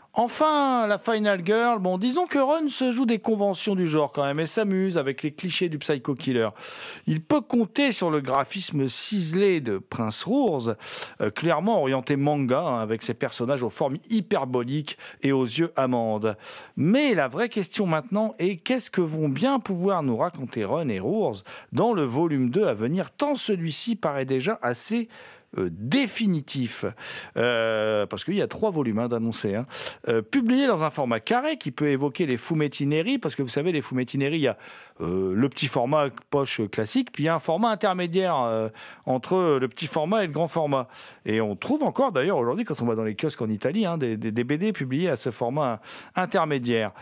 Enfin, la Final Girl, bon, disons que Ron se joue des conventions du genre quand même et s'amuse avec les clichés du psycho killer. Il peut compter sur le graphisme ciselé de Prince Rours, euh, clairement orienté manga, hein, avec ses personnages aux formes hyperboliques et aux yeux amandes. Mais la vraie question maintenant est qu'est-ce que vont bien pouvoir nous raconter Ron et Rours dans le volume deux à venir, tant celui-ci paraît déjà assez Euh, définitif, euh, parce qu'il y a trois volumes hein, d'annoncés, hein. euh, publié dans un format carré qui peut évoquer les fumettineries, parce que vous savez, les fumettineries, il y a euh, le petit format poche classique, puis il y a un format intermédiaire euh, entre le petit format et le grand format. Et on trouve encore, d'ailleurs, aujourd'hui, quand on va dans les kiosques en Italie, hein, des, des, des B D publiés à ce format intermédiaire.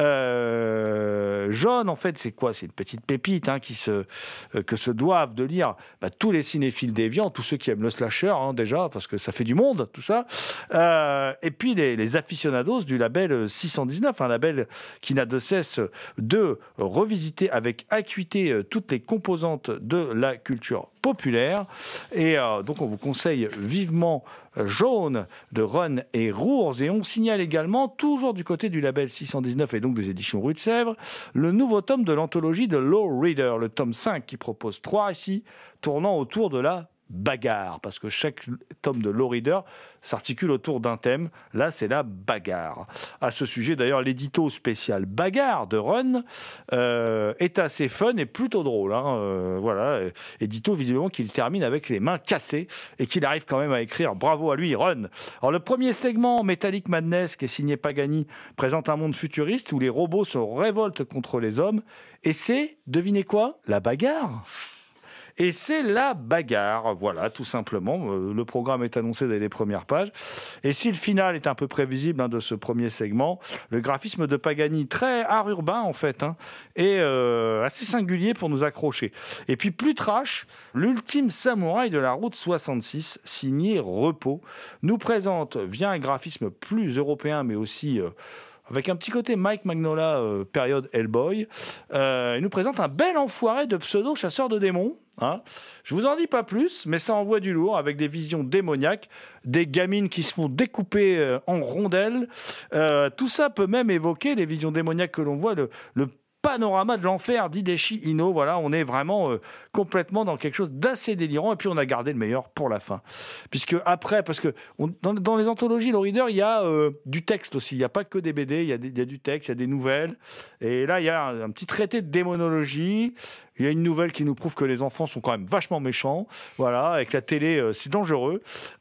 Euh, jaune, en fait, c'est quoi? C'est une petite pépite hein, qui se, euh, que se doivent de lire bah, tous les cinéphiles déviants, tous ceux qui aiment le slasher hein, déjà, parce que ça fait du monde, tout ça. Euh, et puis les, les aficionados du label six cent dix-neuf, un label qui n'a de cesse de revisiter avec acuité toutes les composantes de la culture populaire. Et euh, donc on vous conseille vivement Jaune de Ron et Rours. Et on signale également, toujours du côté du label six cent dix-neuf et donc des éditions Rue de Sèvres, le nouveau tome de l'anthologie de Low Reader, le tome cinq, qui propose trois récits tournant autour de la bagarre, parce que chaque tome de Low Reader s'articule autour d'un thème. Là, c'est la bagarre. À ce sujet, d'ailleurs, l'édito spécial bagarre de Ron euh, est assez fun et plutôt drôle. Hein. Euh, voilà, édito visiblement qu'il termine avec les mains cassées et qu'il arrive quand même à écrire. Bravo à lui, Ron. Alors, le premier segment, Metallic Madness, qui est signé Pagani, présente un monde futuriste où les robots se révoltent contre les hommes. Et c'est, devinez quoi? La bagarre. Et c'est la bagarre, voilà, tout simplement. Le programme est annoncé dès les premières pages. Et si le final est un peu prévisible hein, de ce premier segment, le graphisme de Pagani, très art urbain en fait, hein, est euh, assez singulier pour nous accrocher. Et puis plus trash, l'ultime samouraï de la route soixante-six, signé Repos, nous présente, via un graphisme plus européen, mais aussi... Euh, avec un petit côté Mike Mignola, euh, période Hellboy, euh, il nous présente un bel enfoiré de pseudo-chasseur de démons. Hein. Je vous en dis pas plus, mais ça envoie du lourd, avec des visions démoniaques, des gamines qui se font découper euh, en rondelles. Euh, tout ça peut même évoquer les visions démoniaques que l'on voit, le, le panorama de l'enfer d'Hideshi Inno. Voilà, on est vraiment euh, complètement dans quelque chose d'assez délirant. Et puis on a gardé le meilleur pour la fin, puisque après, parce que on, dans, dans les anthologies Low Reader, il y a euh, du texte aussi. Il n'y a pas que des B D. Il y a, des, il y a du texte, il y a des nouvelles. Et là, il y a un, un petit traité de démonologie. Il y a une nouvelle qui nous prouve que les enfants sont quand même vachement méchants. Voilà, avec la télé, euh, c'est dangereux.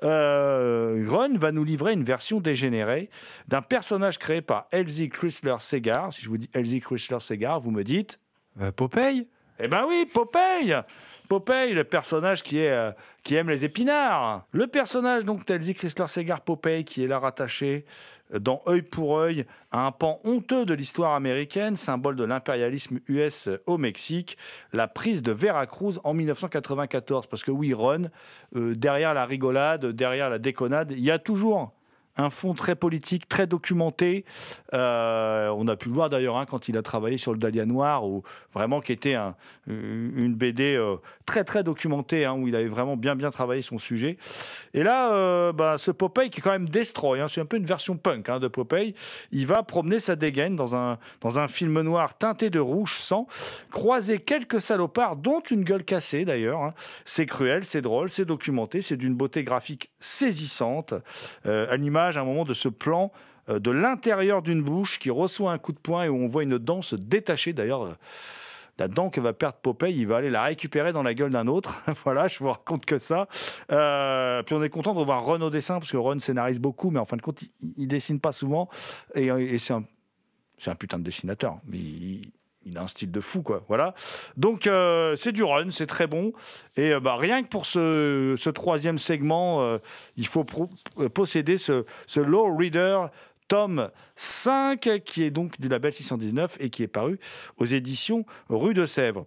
Euh, Ron va nous livrer une version dégénérée d'un personnage créé par Elzie Chrysler-Segar. Si je vous dis Elzie Chrysler-Segar, vous me dites euh, Popeye. Eh ben oui, Popeye. Popeye, le personnage qui, est, euh, qui aime les épinards. Le personnage donc d'Elzie Chrysler-Segar, Popeye, qui est là rattaché dans Œil pour œil à un pan honteux de l'histoire américaine, symbole de l'impérialisme U S au Mexique, la prise de Veracruz en dix-neuf cent quatre-vingt-quatorze. Parce que oui, Ron, euh, derrière la rigolade, derrière la déconnade, il y a toujours un fond très politique, très documenté. Euh, on a pu le voir d'ailleurs hein, quand il a travaillé sur le Dahlia Noir, où vraiment qui était un, une B D euh, très très documentée, hein, où il avait vraiment bien bien travaillé son sujet. Et là, euh, bah, ce Popeye qui est quand même destroy, hein, c'est un peu une version punk hein, de Popeye. Il va promener sa dégaine dans un dans un film noir teinté de rouge sang, croiser quelques salopards, dont une gueule cassée d'ailleurs. Hein. C'est cruel, c'est drôle, c'est documenté, c'est d'une beauté graphique saisissante. Euh, à l'image à un moment de ce plan euh, de l'intérieur d'une bouche qui reçoit un coup de poing et où on voit une dent se détacher. D'ailleurs, euh, la dent que va perdre Popeye, il va aller la récupérer dans la gueule d'un autre. Voilà, je vous raconte que ça. Euh, puis on est content de revoir Ron au dessin, parce que Ron scénarise beaucoup, mais en fin de compte, il, il dessine pas souvent. Et, et c'est, un, c'est un putain de dessinateur. Il, Il a un style de fou, quoi. Voilà. Donc, euh, c'est du Run, c'est très bon. Et euh, bah, rien que pour ce, ce troisième segment, euh, il faut pro- posséder ce, ce Low Reader tome cinq, qui est donc du label six cent dix-neuf et qui est paru aux éditions Rue de Sèvres.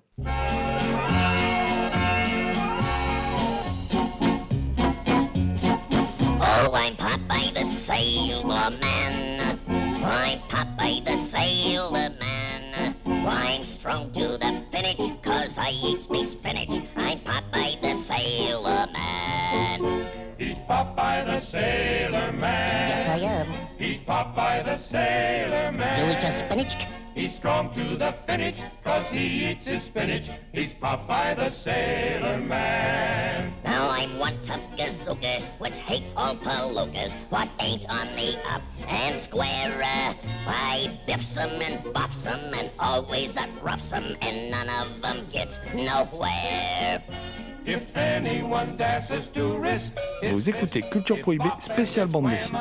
Oh, I'm Popeye the Sailor Man. I'm Popeye the Sailor Man. I'm strong to the finish, cause I eats me spinach. I'm Popeye the Sailor Man. Popeye the Sailor Man. Yes, I am. He's Popeye the Sailor Man. You eat your spinach? He's strong to the finish, cause he eats his spinach. He's Popeye the Sailor Man. Now I'm one tough gazookas, which hates all palookas. What ain't on the up and square? Uh, I biffs 'em and bops 'em and always outroughs 'em, and none of 'em gets nowhere. If anyone dances to risk, Vous écoutez Culture Prohibée, spéciale bande dessinée.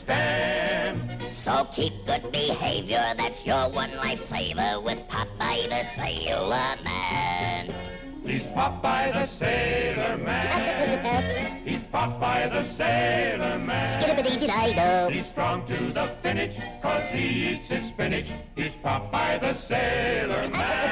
So keep good behavior, that's your one lifesaver with Popeye the Sailor Man. He's Popeye the Sailor Man. He's Popeye the Sailor Man. Skidabidee-dee-dee-do. He's strong to the finish, cause he eats his spinach. He's Popeye the Sailor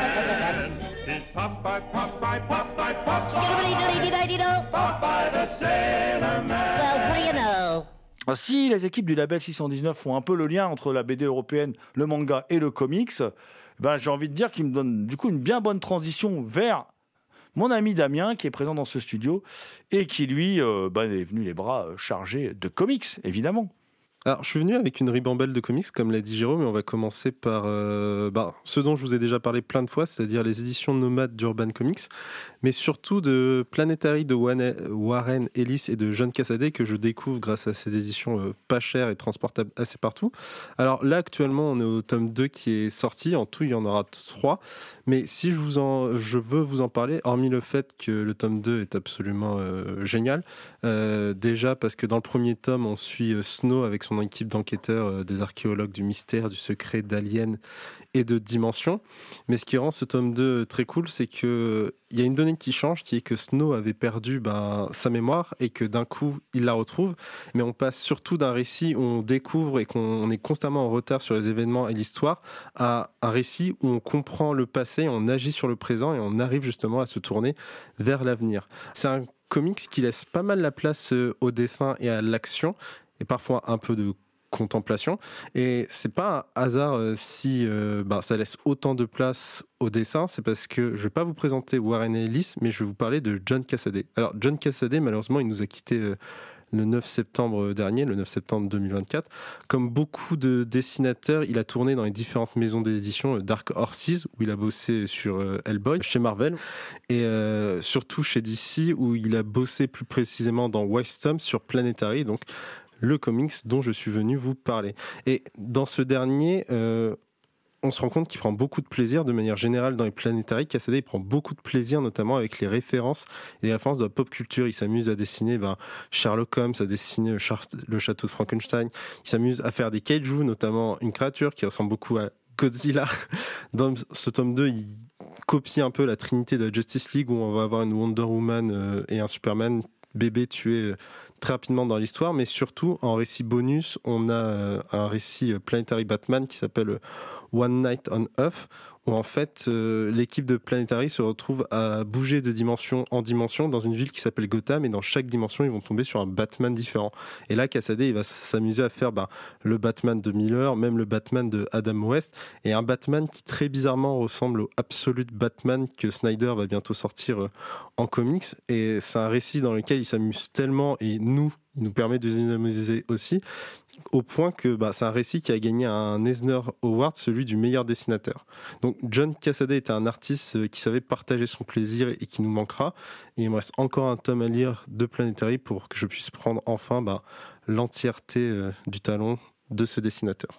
Man. He's Popeye, Popeye, Popeye, Popeye. Skidabidee-dee-dee-dee-do. Popeye the Sailor Man. Well, what do you know? Ah, si les équipes du label six cent dix-neuf font un peu le lien entre la B D européenne, le manga et le comics, ben, j'ai envie de dire qu'ils me donnent du coup une bien bonne transition vers mon ami Damien qui est présent dans ce studio et qui lui euh, ben, est venu les bras chargés de comics, évidemment. Alors, je suis venu avec une ribambelle de comics, comme l'a dit Jérôme, et on va commencer par euh, bah, ce dont je vous ai déjà parlé plein de fois, c'est-à-dire les éditions nomades d'Urban Comics, mais surtout de Planetary de Warren Ellis et de John Cassaday que je découvre grâce à ces éditions euh, pas chères et transportables assez partout. Alors là, actuellement, on est au tome deux qui est sorti. En tout, il y en aura trois. Mais si je, vous en, je veux vous en parler, hormis le fait que le tome deux est absolument euh, génial, euh, déjà parce que dans le premier tome, on suit euh, Snow avec son équipe d'enquêteurs, euh, des archéologues du mystère, du secret, d'aliens et de dimensions. Mais ce qui rend ce tome deux très cool, c'est qu'il y a une donnée qui change, qui est que Snow avait perdu ben, sa mémoire et que d'un coup, il la retrouve. Mais on passe surtout d'un récit où on découvre et qu'on est constamment en retard sur les événements et l'histoire à un récit où on comprend le passé, on agit sur le présent et on arrive justement à se tourner vers l'avenir. C'est un comics qui laisse pas mal la place au dessin et à l'action et parfois un peu de contemplation, et c'est pas un hasard euh, si euh, bah, ça laisse autant de place au dessin. C'est parce que je vais pas vous présenter Warren Ellis, mais je vais vous parler de John Cassaday. Alors John Cassaday, malheureusement, il nous a quitté euh, le neuf septembre dernier, le neuf septembre deux mille vingt-quatre. Comme beaucoup de dessinateurs, il a tourné dans les différentes maisons d'édition, euh, Dark Horses, où il a bossé sur euh, Hellboy, chez Marvel, et euh, surtout chez D C, où il a bossé plus précisément dans Wildstorm sur Planetary, donc le comics dont je suis venu vous parler. Et dans ce dernier, euh, on se rend compte qu'il prend beaucoup de plaisir de manière générale dans les Planetary. Cassaday, il prend beaucoup de plaisir notamment avec les références et les références de la pop culture. Il s'amuse à dessiner ben, Sherlock Holmes, à dessiner le, char- le château de Frankenstein. Il s'amuse à faire des kaiju, notamment une créature qui ressemble beaucoup à Godzilla. Dans ce tome deux, il copie un peu la trinité de la Justice League, où on va avoir une Wonder Woman euh, et un Superman bébé tué euh, très rapidement dans l'histoire, mais surtout en récit bonus, on a euh, un récit euh, Planetary Batman qui s'appelle euh, One Night on Earth, où en fait euh, l'équipe de Planetary se retrouve à bouger de dimension en dimension dans une ville qui s'appelle Gotham, et dans chaque dimension ils vont tomber sur un Batman différent. Et là Cassaday il va s'amuser à faire ben, le Batman de Miller, même le Batman de Adam West, et un Batman qui très bizarrement ressemble au Absolute Batman que Snyder va bientôt sortir euh, en comics. Et c'est un récit dans lequel il s'amuse tellement, et nous il nous permet de nous amuser aussi, au point que bah, c'est un récit qui a gagné un Eisner Award, celui du meilleur dessinateur. Donc John Cassaday était un artiste qui savait partager son plaisir et qui nous manquera. Et il me reste encore un tome à lire de Planetary pour que je puisse prendre enfin bah, l'entièreté euh, du talent de ce dessinateur.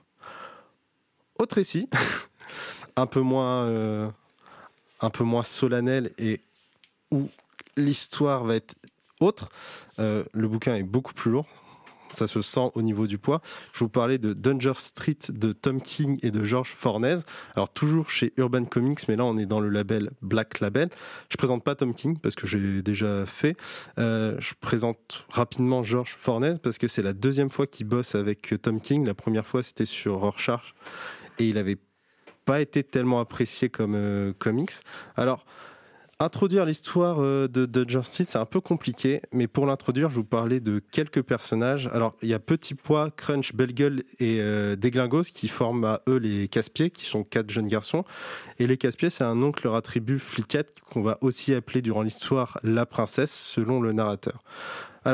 Autre récit, un peu moins, euh, un peu moins solennel et où l'histoire va être autre. Euh, le bouquin est beaucoup plus lourd, ça se sent au niveau du poids. Je vous parlais de Danger Street de Tom King et de George Fornez. Alors toujours chez Urban Comics, mais là on est dans le label Black Label. Je présente pas Tom King parce que j'ai déjà fait. Euh, je présente rapidement George Fornez parce que c'est la deuxième fois qu'il bosse avec Tom King. La première fois c'était sur Rorschach et il avait pas été tellement apprécié comme euh, comics. Alors introduire l'histoire de Danger Street, c'est un peu compliqué, mais pour l'introduire, je vous parlais de quelques personnages. Alors, il y a Petit Pois, Crunch, Belgueule et euh, Déglingos qui forment à eux les Casse-Pieds, qui sont quatre jeunes garçons. Et les Casse-Pieds, c'est un nom que leur attribue Fliquette, qu'on va aussi appeler durant l'histoire la princesse, selon le narrateur. Alors,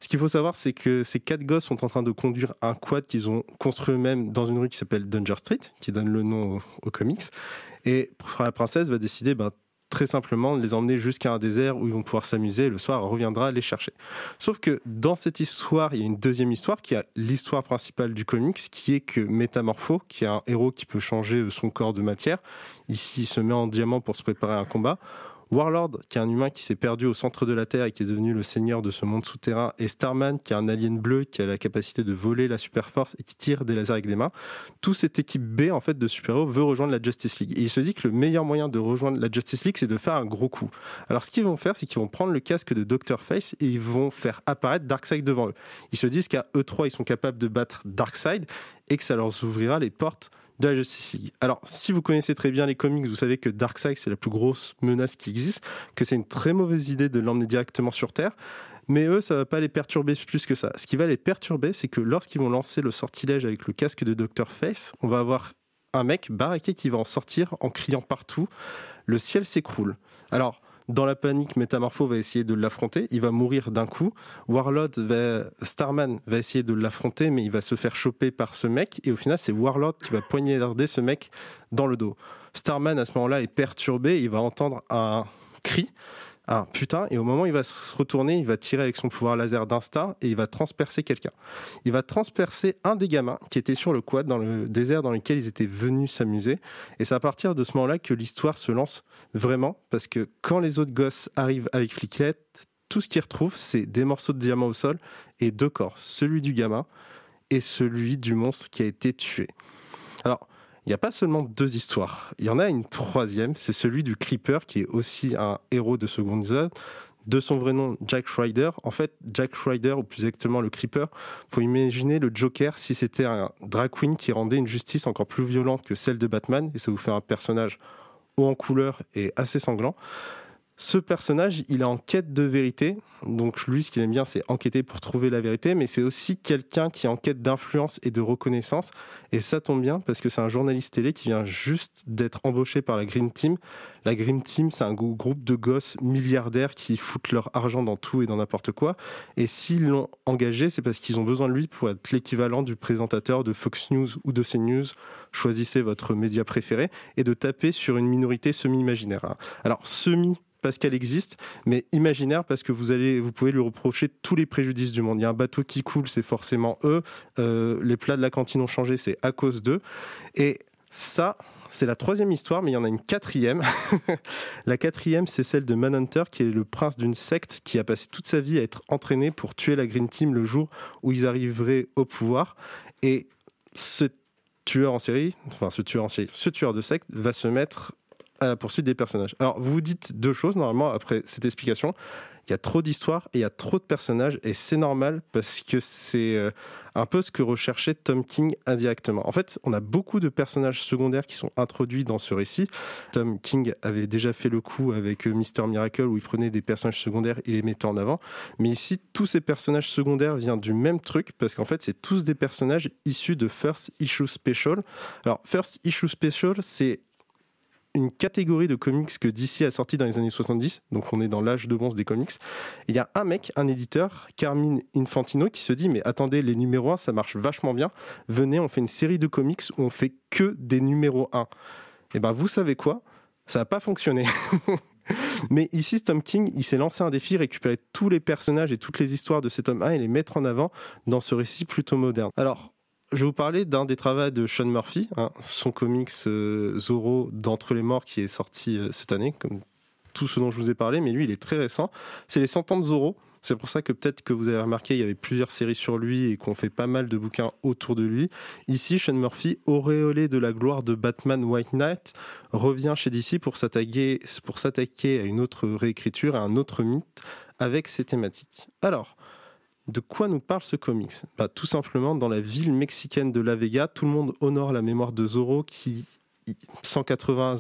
Ce qu'il faut savoir, c'est que ces quatre gosses sont en train de conduire un quad qu'ils ont construit eux-mêmes dans une rue qui s'appelle Danger Street, qui donne le nom aux, aux comics. Et la princesse va décider, ben, très simplement, de les emmener jusqu'à un désert où ils vont pouvoir s'amuser. Et le soir, elle reviendra les chercher. Sauf que dans cette histoire, il y a une deuxième histoire qui est l'histoire principale du comics, qui est que Métamorpho, qui est un héros qui peut changer son corps de matière, ici il se met en diamant pour se préparer à un combat. Warlord, qui est un humain qui s'est perdu au centre de la Terre et qui est devenu le seigneur de ce monde souterrain, et Starman, qui est un alien bleu qui a la capacité de voler la super force et qui tire des lasers avec des mains. Toute cette équipe B en fait de super-héros veut rejoindre la Justice League. Et il se dit que le meilleur moyen de rejoindre la Justice League, c'est de faire un gros coup. Alors ce qu'ils vont faire, c'est qu'ils vont prendre le casque de docteur Face et ils vont faire apparaître Darkseid devant eux. Ils se disent qu'à eux trois, ils sont capables de battre Darkseid et que ça leur ouvrira les portes de la Justice League. Alors, si vous connaissez très bien les comics, vous savez que Darkseid, c'est la plus grosse menace qui existe, que c'est une très mauvaise idée de l'emmener directement sur Terre, mais eux, ça va pas les perturber plus que ça. Ce qui va les perturber, c'est que lorsqu'ils vont lancer le sortilège avec le casque de docteur Face, on va avoir un mec baraqué qui va en sortir en criant partout « Le ciel s'écroule ». Alors, dans la panique, Métamorpho va essayer de l'affronter. Il va mourir d'un coup. Warlord va, Starman va essayer de l'affronter, mais il va se faire choper par ce mec. Et au final, c'est Warlord qui va poignarder ce mec dans le dos. Starman, à ce moment-là, est perturbé. Il va entendre un cri. Ah putain, et au moment où il va se retourner, il va tirer avec son pouvoir laser d'instinct et il va transpercer quelqu'un. Il va transpercer un des gamins qui était sur le quad dans le désert dans lequel ils étaient venus s'amuser. Et c'est à partir de ce moment-là que l'histoire se lance vraiment, parce que quand les autres gosses arrivent avec Flicklet, tout ce qu'ils retrouvent, c'est des morceaux de diamant au sol et deux corps, celui du gamin et celui du monstre qui a été tué. Alors, il n'y a pas seulement deux histoires, il y en a une troisième, c'est celui du Creeper qui est aussi un héros de seconde zone, de son vrai nom Jack Ryder. En fait, Jack Ryder, ou plus exactement le Creeper, faut imaginer le Joker si c'était un drag queen qui rendait une justice encore plus violente que celle de Batman, et ça vous fait un personnage haut en couleur et assez sanglant. Ce personnage, il est en quête de vérité. Donc lui, ce qu'il aime bien, c'est enquêter pour trouver la vérité, mais c'est aussi quelqu'un qui est en quête d'influence et de reconnaissance. Et ça tombe bien parce que c'est un journaliste télé qui vient juste d'être embauché par la Green Team. La Green Team, c'est un groupe de gosses milliardaires qui foutent leur argent dans tout et dans n'importe quoi. Et s'ils l'ont engagé, c'est parce qu'ils ont besoin de lui pour être l'équivalent du présentateur de Fox News ou de CNews. Choisissez votre média préféré et de taper sur une minorité semi-imaginaire. Alors, semi parce qu'elle existe, mais imaginaire parce que vous allez, vous pouvez lui reprocher tous les préjudices du monde. Il y a un bateau qui coule, c'est forcément eux. Euh, les plats de la cantine ont changé, c'est à cause d'eux. Et ça, c'est la troisième histoire, mais il y en a une quatrième. La quatrième, c'est celle de Manhunter, qui est le prince d'une secte qui a passé toute sa vie à être entraîné pour tuer la Green Team le jour où ils arriveraient au pouvoir. Et ce tueur en série, enfin ce tueur en série, ce tueur de secte va se mettre à la poursuite des personnages. Alors, vous vous dites deux choses, normalement, après cette explication. Il y a trop d'histoires et il y a trop de personnages, et c'est normal parce que c'est un peu ce que recherchait Tom King indirectement. En fait, on a beaucoup de personnages secondaires qui sont introduits dans ce récit. Tom King avait déjà fait le coup avec Mister Miracle où il prenait des personnages secondaires et les mettait en avant. Mais ici, tous ces personnages secondaires viennent du même truc parce qu'en fait, c'est tous des personnages issus de First Issue Special. Alors, First Issue Special, c'est une catégorie de comics que D C a sorti dans les années soixante-dix, donc on est dans l'âge de bronze des comics. Il y a un mec, un éditeur, Carmine Infantino, qui se dit « Mais attendez, les numéros un, ça marche vachement bien. Venez, on fait une série de comics où on fait que des numéros un. » Et ben vous savez quoi ? Ça n'a pas fonctionné. Mais ici, Tom King, il s'est lancé un défi, récupérer tous les personnages et toutes les histoires de cet tome un et les mettre en avant dans ce récit plutôt moderne. Alors, je vais vous parler d'un des travaux de Sean Murphy, hein, son comics euh, Zorro d'Entre les Morts qui est sorti euh, cette année, comme tout ce dont je vous ai parlé, mais lui il est très récent. C'est les cent ans de Zorro. C'est pour ça que peut-être que vous avez remarqué, il y avait plusieurs séries sur lui et qu'on fait pas mal de bouquins autour de lui. Ici, Sean Murphy, auréolé de la gloire de Batman White Knight, revient chez D C pour s'attaquer, pour s'attaquer à une autre réécriture, à un autre mythe avec ses thématiques. Alors, de quoi nous parle ce comics ? Bah, tout simplement, dans la ville mexicaine de La Vega, tout le monde honore la mémoire de Zorro qui, cent quatre-vingts ans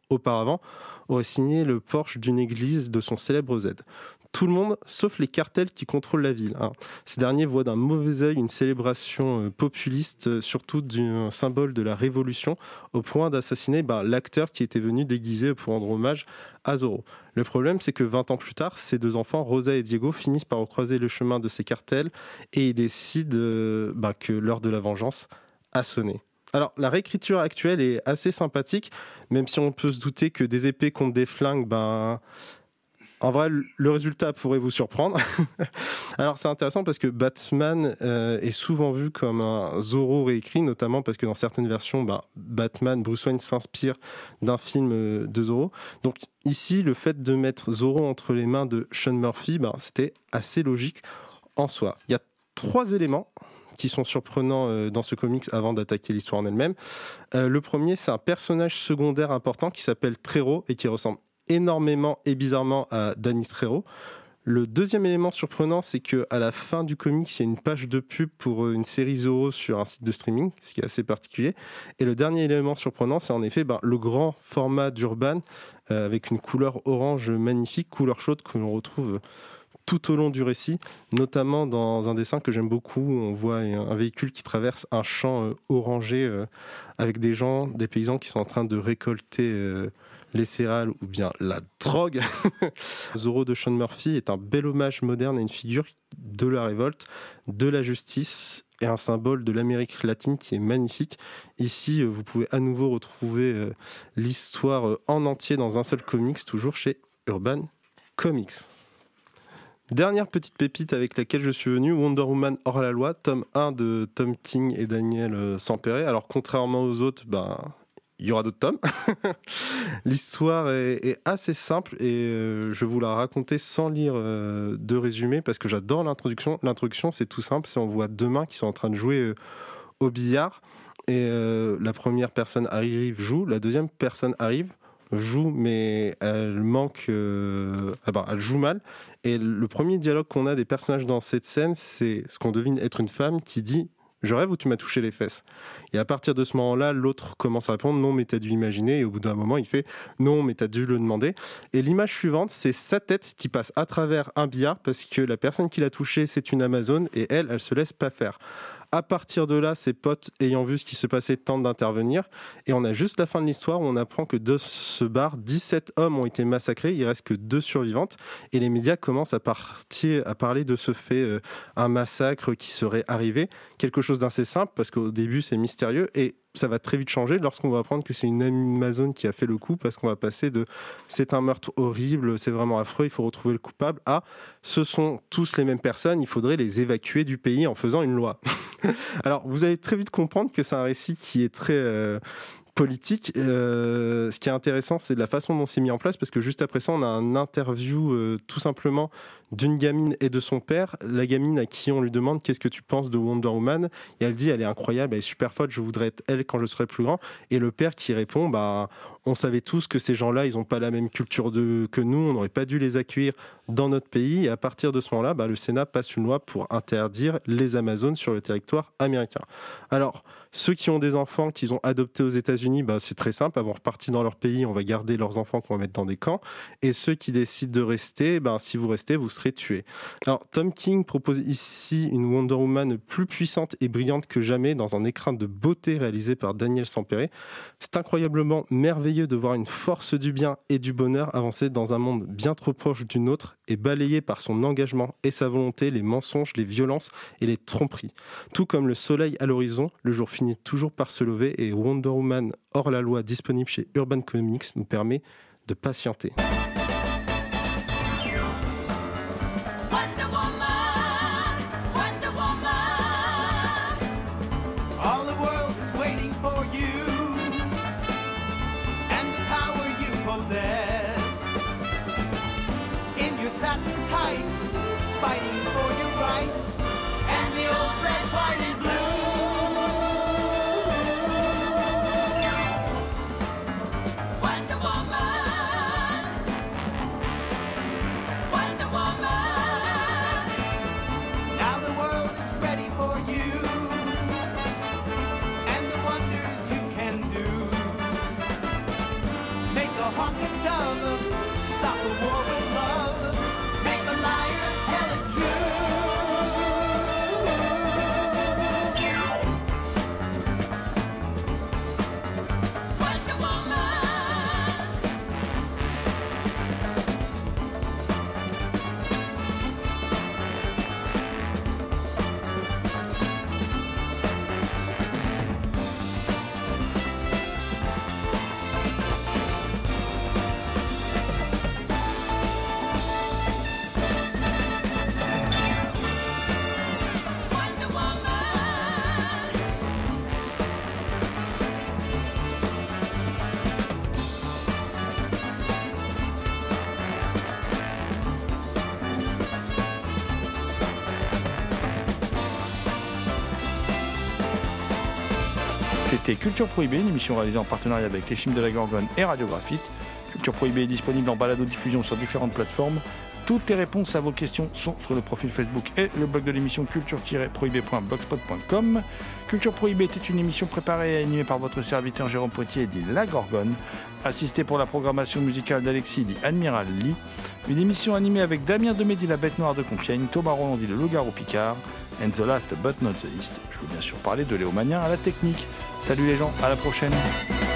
auparavant, aurait signé le porche d'une église de son célèbre Z. Tout le monde, sauf les cartels qui contrôlent la ville. Hein. Ces derniers voient d'un mauvais œil une célébration euh, populiste, euh, surtout d'un symbole de la révolution, au point d'assassiner bah, l'acteur qui était venu déguisé pour rendre hommage à Zorro. Le problème, c'est que vingt ans plus tard, ces deux enfants, Rosa et Diego, finissent par recroiser le chemin de ces cartels et ils décident euh, bah, que l'heure de la vengeance a sonné. Alors, la réécriture actuelle est assez sympathique, même si on peut se douter que des épées contre des flingues, ben... En vrai, le résultat pourrait vous surprendre. Alors, c'est intéressant parce que Batman euh, est souvent vu comme un Zorro réécrit, notamment parce que dans certaines versions, bah, Batman, Bruce Wayne s'inspire d'un film de Zorro. Donc ici, le fait de mettre Zorro entre les mains de Sean Murphy, bah, c'était assez logique en soi. Il y a trois éléments qui sont surprenants dans ce comics avant d'attaquer l'histoire en elle-même. Euh, le premier, c'est un personnage secondaire important qui s'appelle Trero et qui ressemble énormément et bizarrement à Danny Trejo. Le deuxième élément surprenant, c'est qu'à la fin du comics, il y a une page de pub pour une série Zorro sur un site de streaming, ce qui est assez particulier. Et le dernier élément surprenant, c'est en effet ben, le grand format d'Urban, euh, avec une couleur orange magnifique, couleur chaude que l'on retrouve tout au long du récit, notamment dans un dessin que j'aime beaucoup. On voit un véhicule qui traverse un champ euh, orangé euh, avec des gens, des paysans qui sont en train de récolter euh, les céréales ou bien la drogue. Zorro de Sean Murphy est un bel hommage moderne à une figure de la révolte, de la justice et un symbole de l'Amérique latine qui est magnifique. Ici, vous pouvez à nouveau retrouver euh, l'histoire euh, en entier dans un seul comics, toujours chez Urban Comics. Dernière petite pépite avec laquelle je suis venu, Wonder Woman hors la loi, tome un de Tom King et Daniel Sampere. Alors contrairement aux autres, ben, il y aura d'autres tomes. L'histoire est, est assez simple et euh, je vais vous la raconter sans lire euh, de résumé parce que j'adore l'introduction. L'introduction, c'est tout simple, c'est on voit deux mains qui sont en train de jouer euh, au billard et euh, la première personne arrive, joue, la deuxième personne arrive, joue mais elle manque euh, ah ben, elle joue mal et le premier dialogue qu'on a des personnages dans cette scène, c'est ce qu'on devine être une femme qui dit « Je rêve ou tu m'as touché les fesses ?» Et à partir de ce moment-là, l'autre commence à répondre « Non, mais t'as dû imaginer » et au bout d'un moment, il fait « Non, mais t'as dû le demander » Et l'image suivante, c'est sa tête qui passe à travers un billard parce que la personne qui l'a touché, c'est une Amazone et elle, elle se laisse pas faire. À partir de là, ses potes, ayant vu ce qui se passait, tentent d'intervenir. Et on a juste la fin de l'histoire où on apprend que de ce bar, dix-sept hommes ont été massacrés. Il reste que deux survivantes. Et les médias commencent à, partir, à parler de ce fait, euh, un massacre qui serait arrivé. Quelque chose d'assez simple parce qu'au début, c'est mystérieux. Et ça va très vite changer lorsqu'on va apprendre que c'est une Amazone qui a fait le coup parce qu'on va passer de c'est un meurtre horrible, c'est vraiment affreux, il faut retrouver le coupable à ce sont tous les mêmes personnes, il faudrait les évacuer du pays en faisant une loi. Alors vous allez très vite comprendre que c'est un récit qui est très euh, politique. Euh, ce qui est intéressant, c'est de la façon dont c'est mis en place parce que juste après ça, on a un interview euh, tout simplement d'une gamine et de son père. La gamine à qui on lui demande qu'est-ce que tu penses de Wonder Woman et elle dit elle est incroyable, elle est super forte, je voudrais être elle quand je serai plus grand. Et le père qui répond bah on savait tous que ces gens-là ils ont pas la même culture de, que nous, on n'aurait pas dû les accueillir dans notre pays et à partir de ce moment-là bah, le Sénat passe une loi pour interdire les Amazones sur le territoire américain. Alors ceux qui ont des enfants qu'ils ont adoptés aux États-Unis, bah, c'est très simple, avant repartis dans leur pays, on va garder leurs enfants qu'on va mettre dans des camps. Et ceux qui décident de rester, bah, si vous restez, vous serez tués. Alors, Tom King propose ici une Wonder Woman plus puissante et brillante que jamais dans un écrin de beauté réalisé par Daniel Sampere. C'est incroyablement merveilleux de voir une force du bien et du bonheur avancer dans un monde bien trop proche du nôtre et balayé par son engagement et sa volonté, les mensonges, les violences et les tromperies. Tout comme le soleil à l'horizon, le jour finit toujours par se lever et Wonder Woman hors la loi disponible chez Urban Comics nous permet de patienter. Wonder Woman, Wonder Woman, all the world is waiting for you and the power you possess in your satin tights, fighting for your rights and the old red, white and blue. C'était Culture Prohibée, une émission réalisée en partenariat avec les films de la Gorgone et Radiographite. Culture Prohibée est disponible en balado-diffusion sur différentes plateformes. Toutes les réponses à vos questions sont sur le profil Facebook et le blog de l'émission culture tiret prohibée point blogspot point com. Culture Prohibée était une émission préparée et animée par votre serviteur Jérôme Poitier dit La Gorgone, assisté pour la programmation musicale d'Alexis dit Admiral Lee. Une émission animée avec Damien Demé dit La Bête Noire de Compiègne, Thomas Roland dit Le Loup-Garou Picard, and the last but not the least, je veux bien sûr parler de Léo Magnin à la technique. Salut les gens, à la prochaine.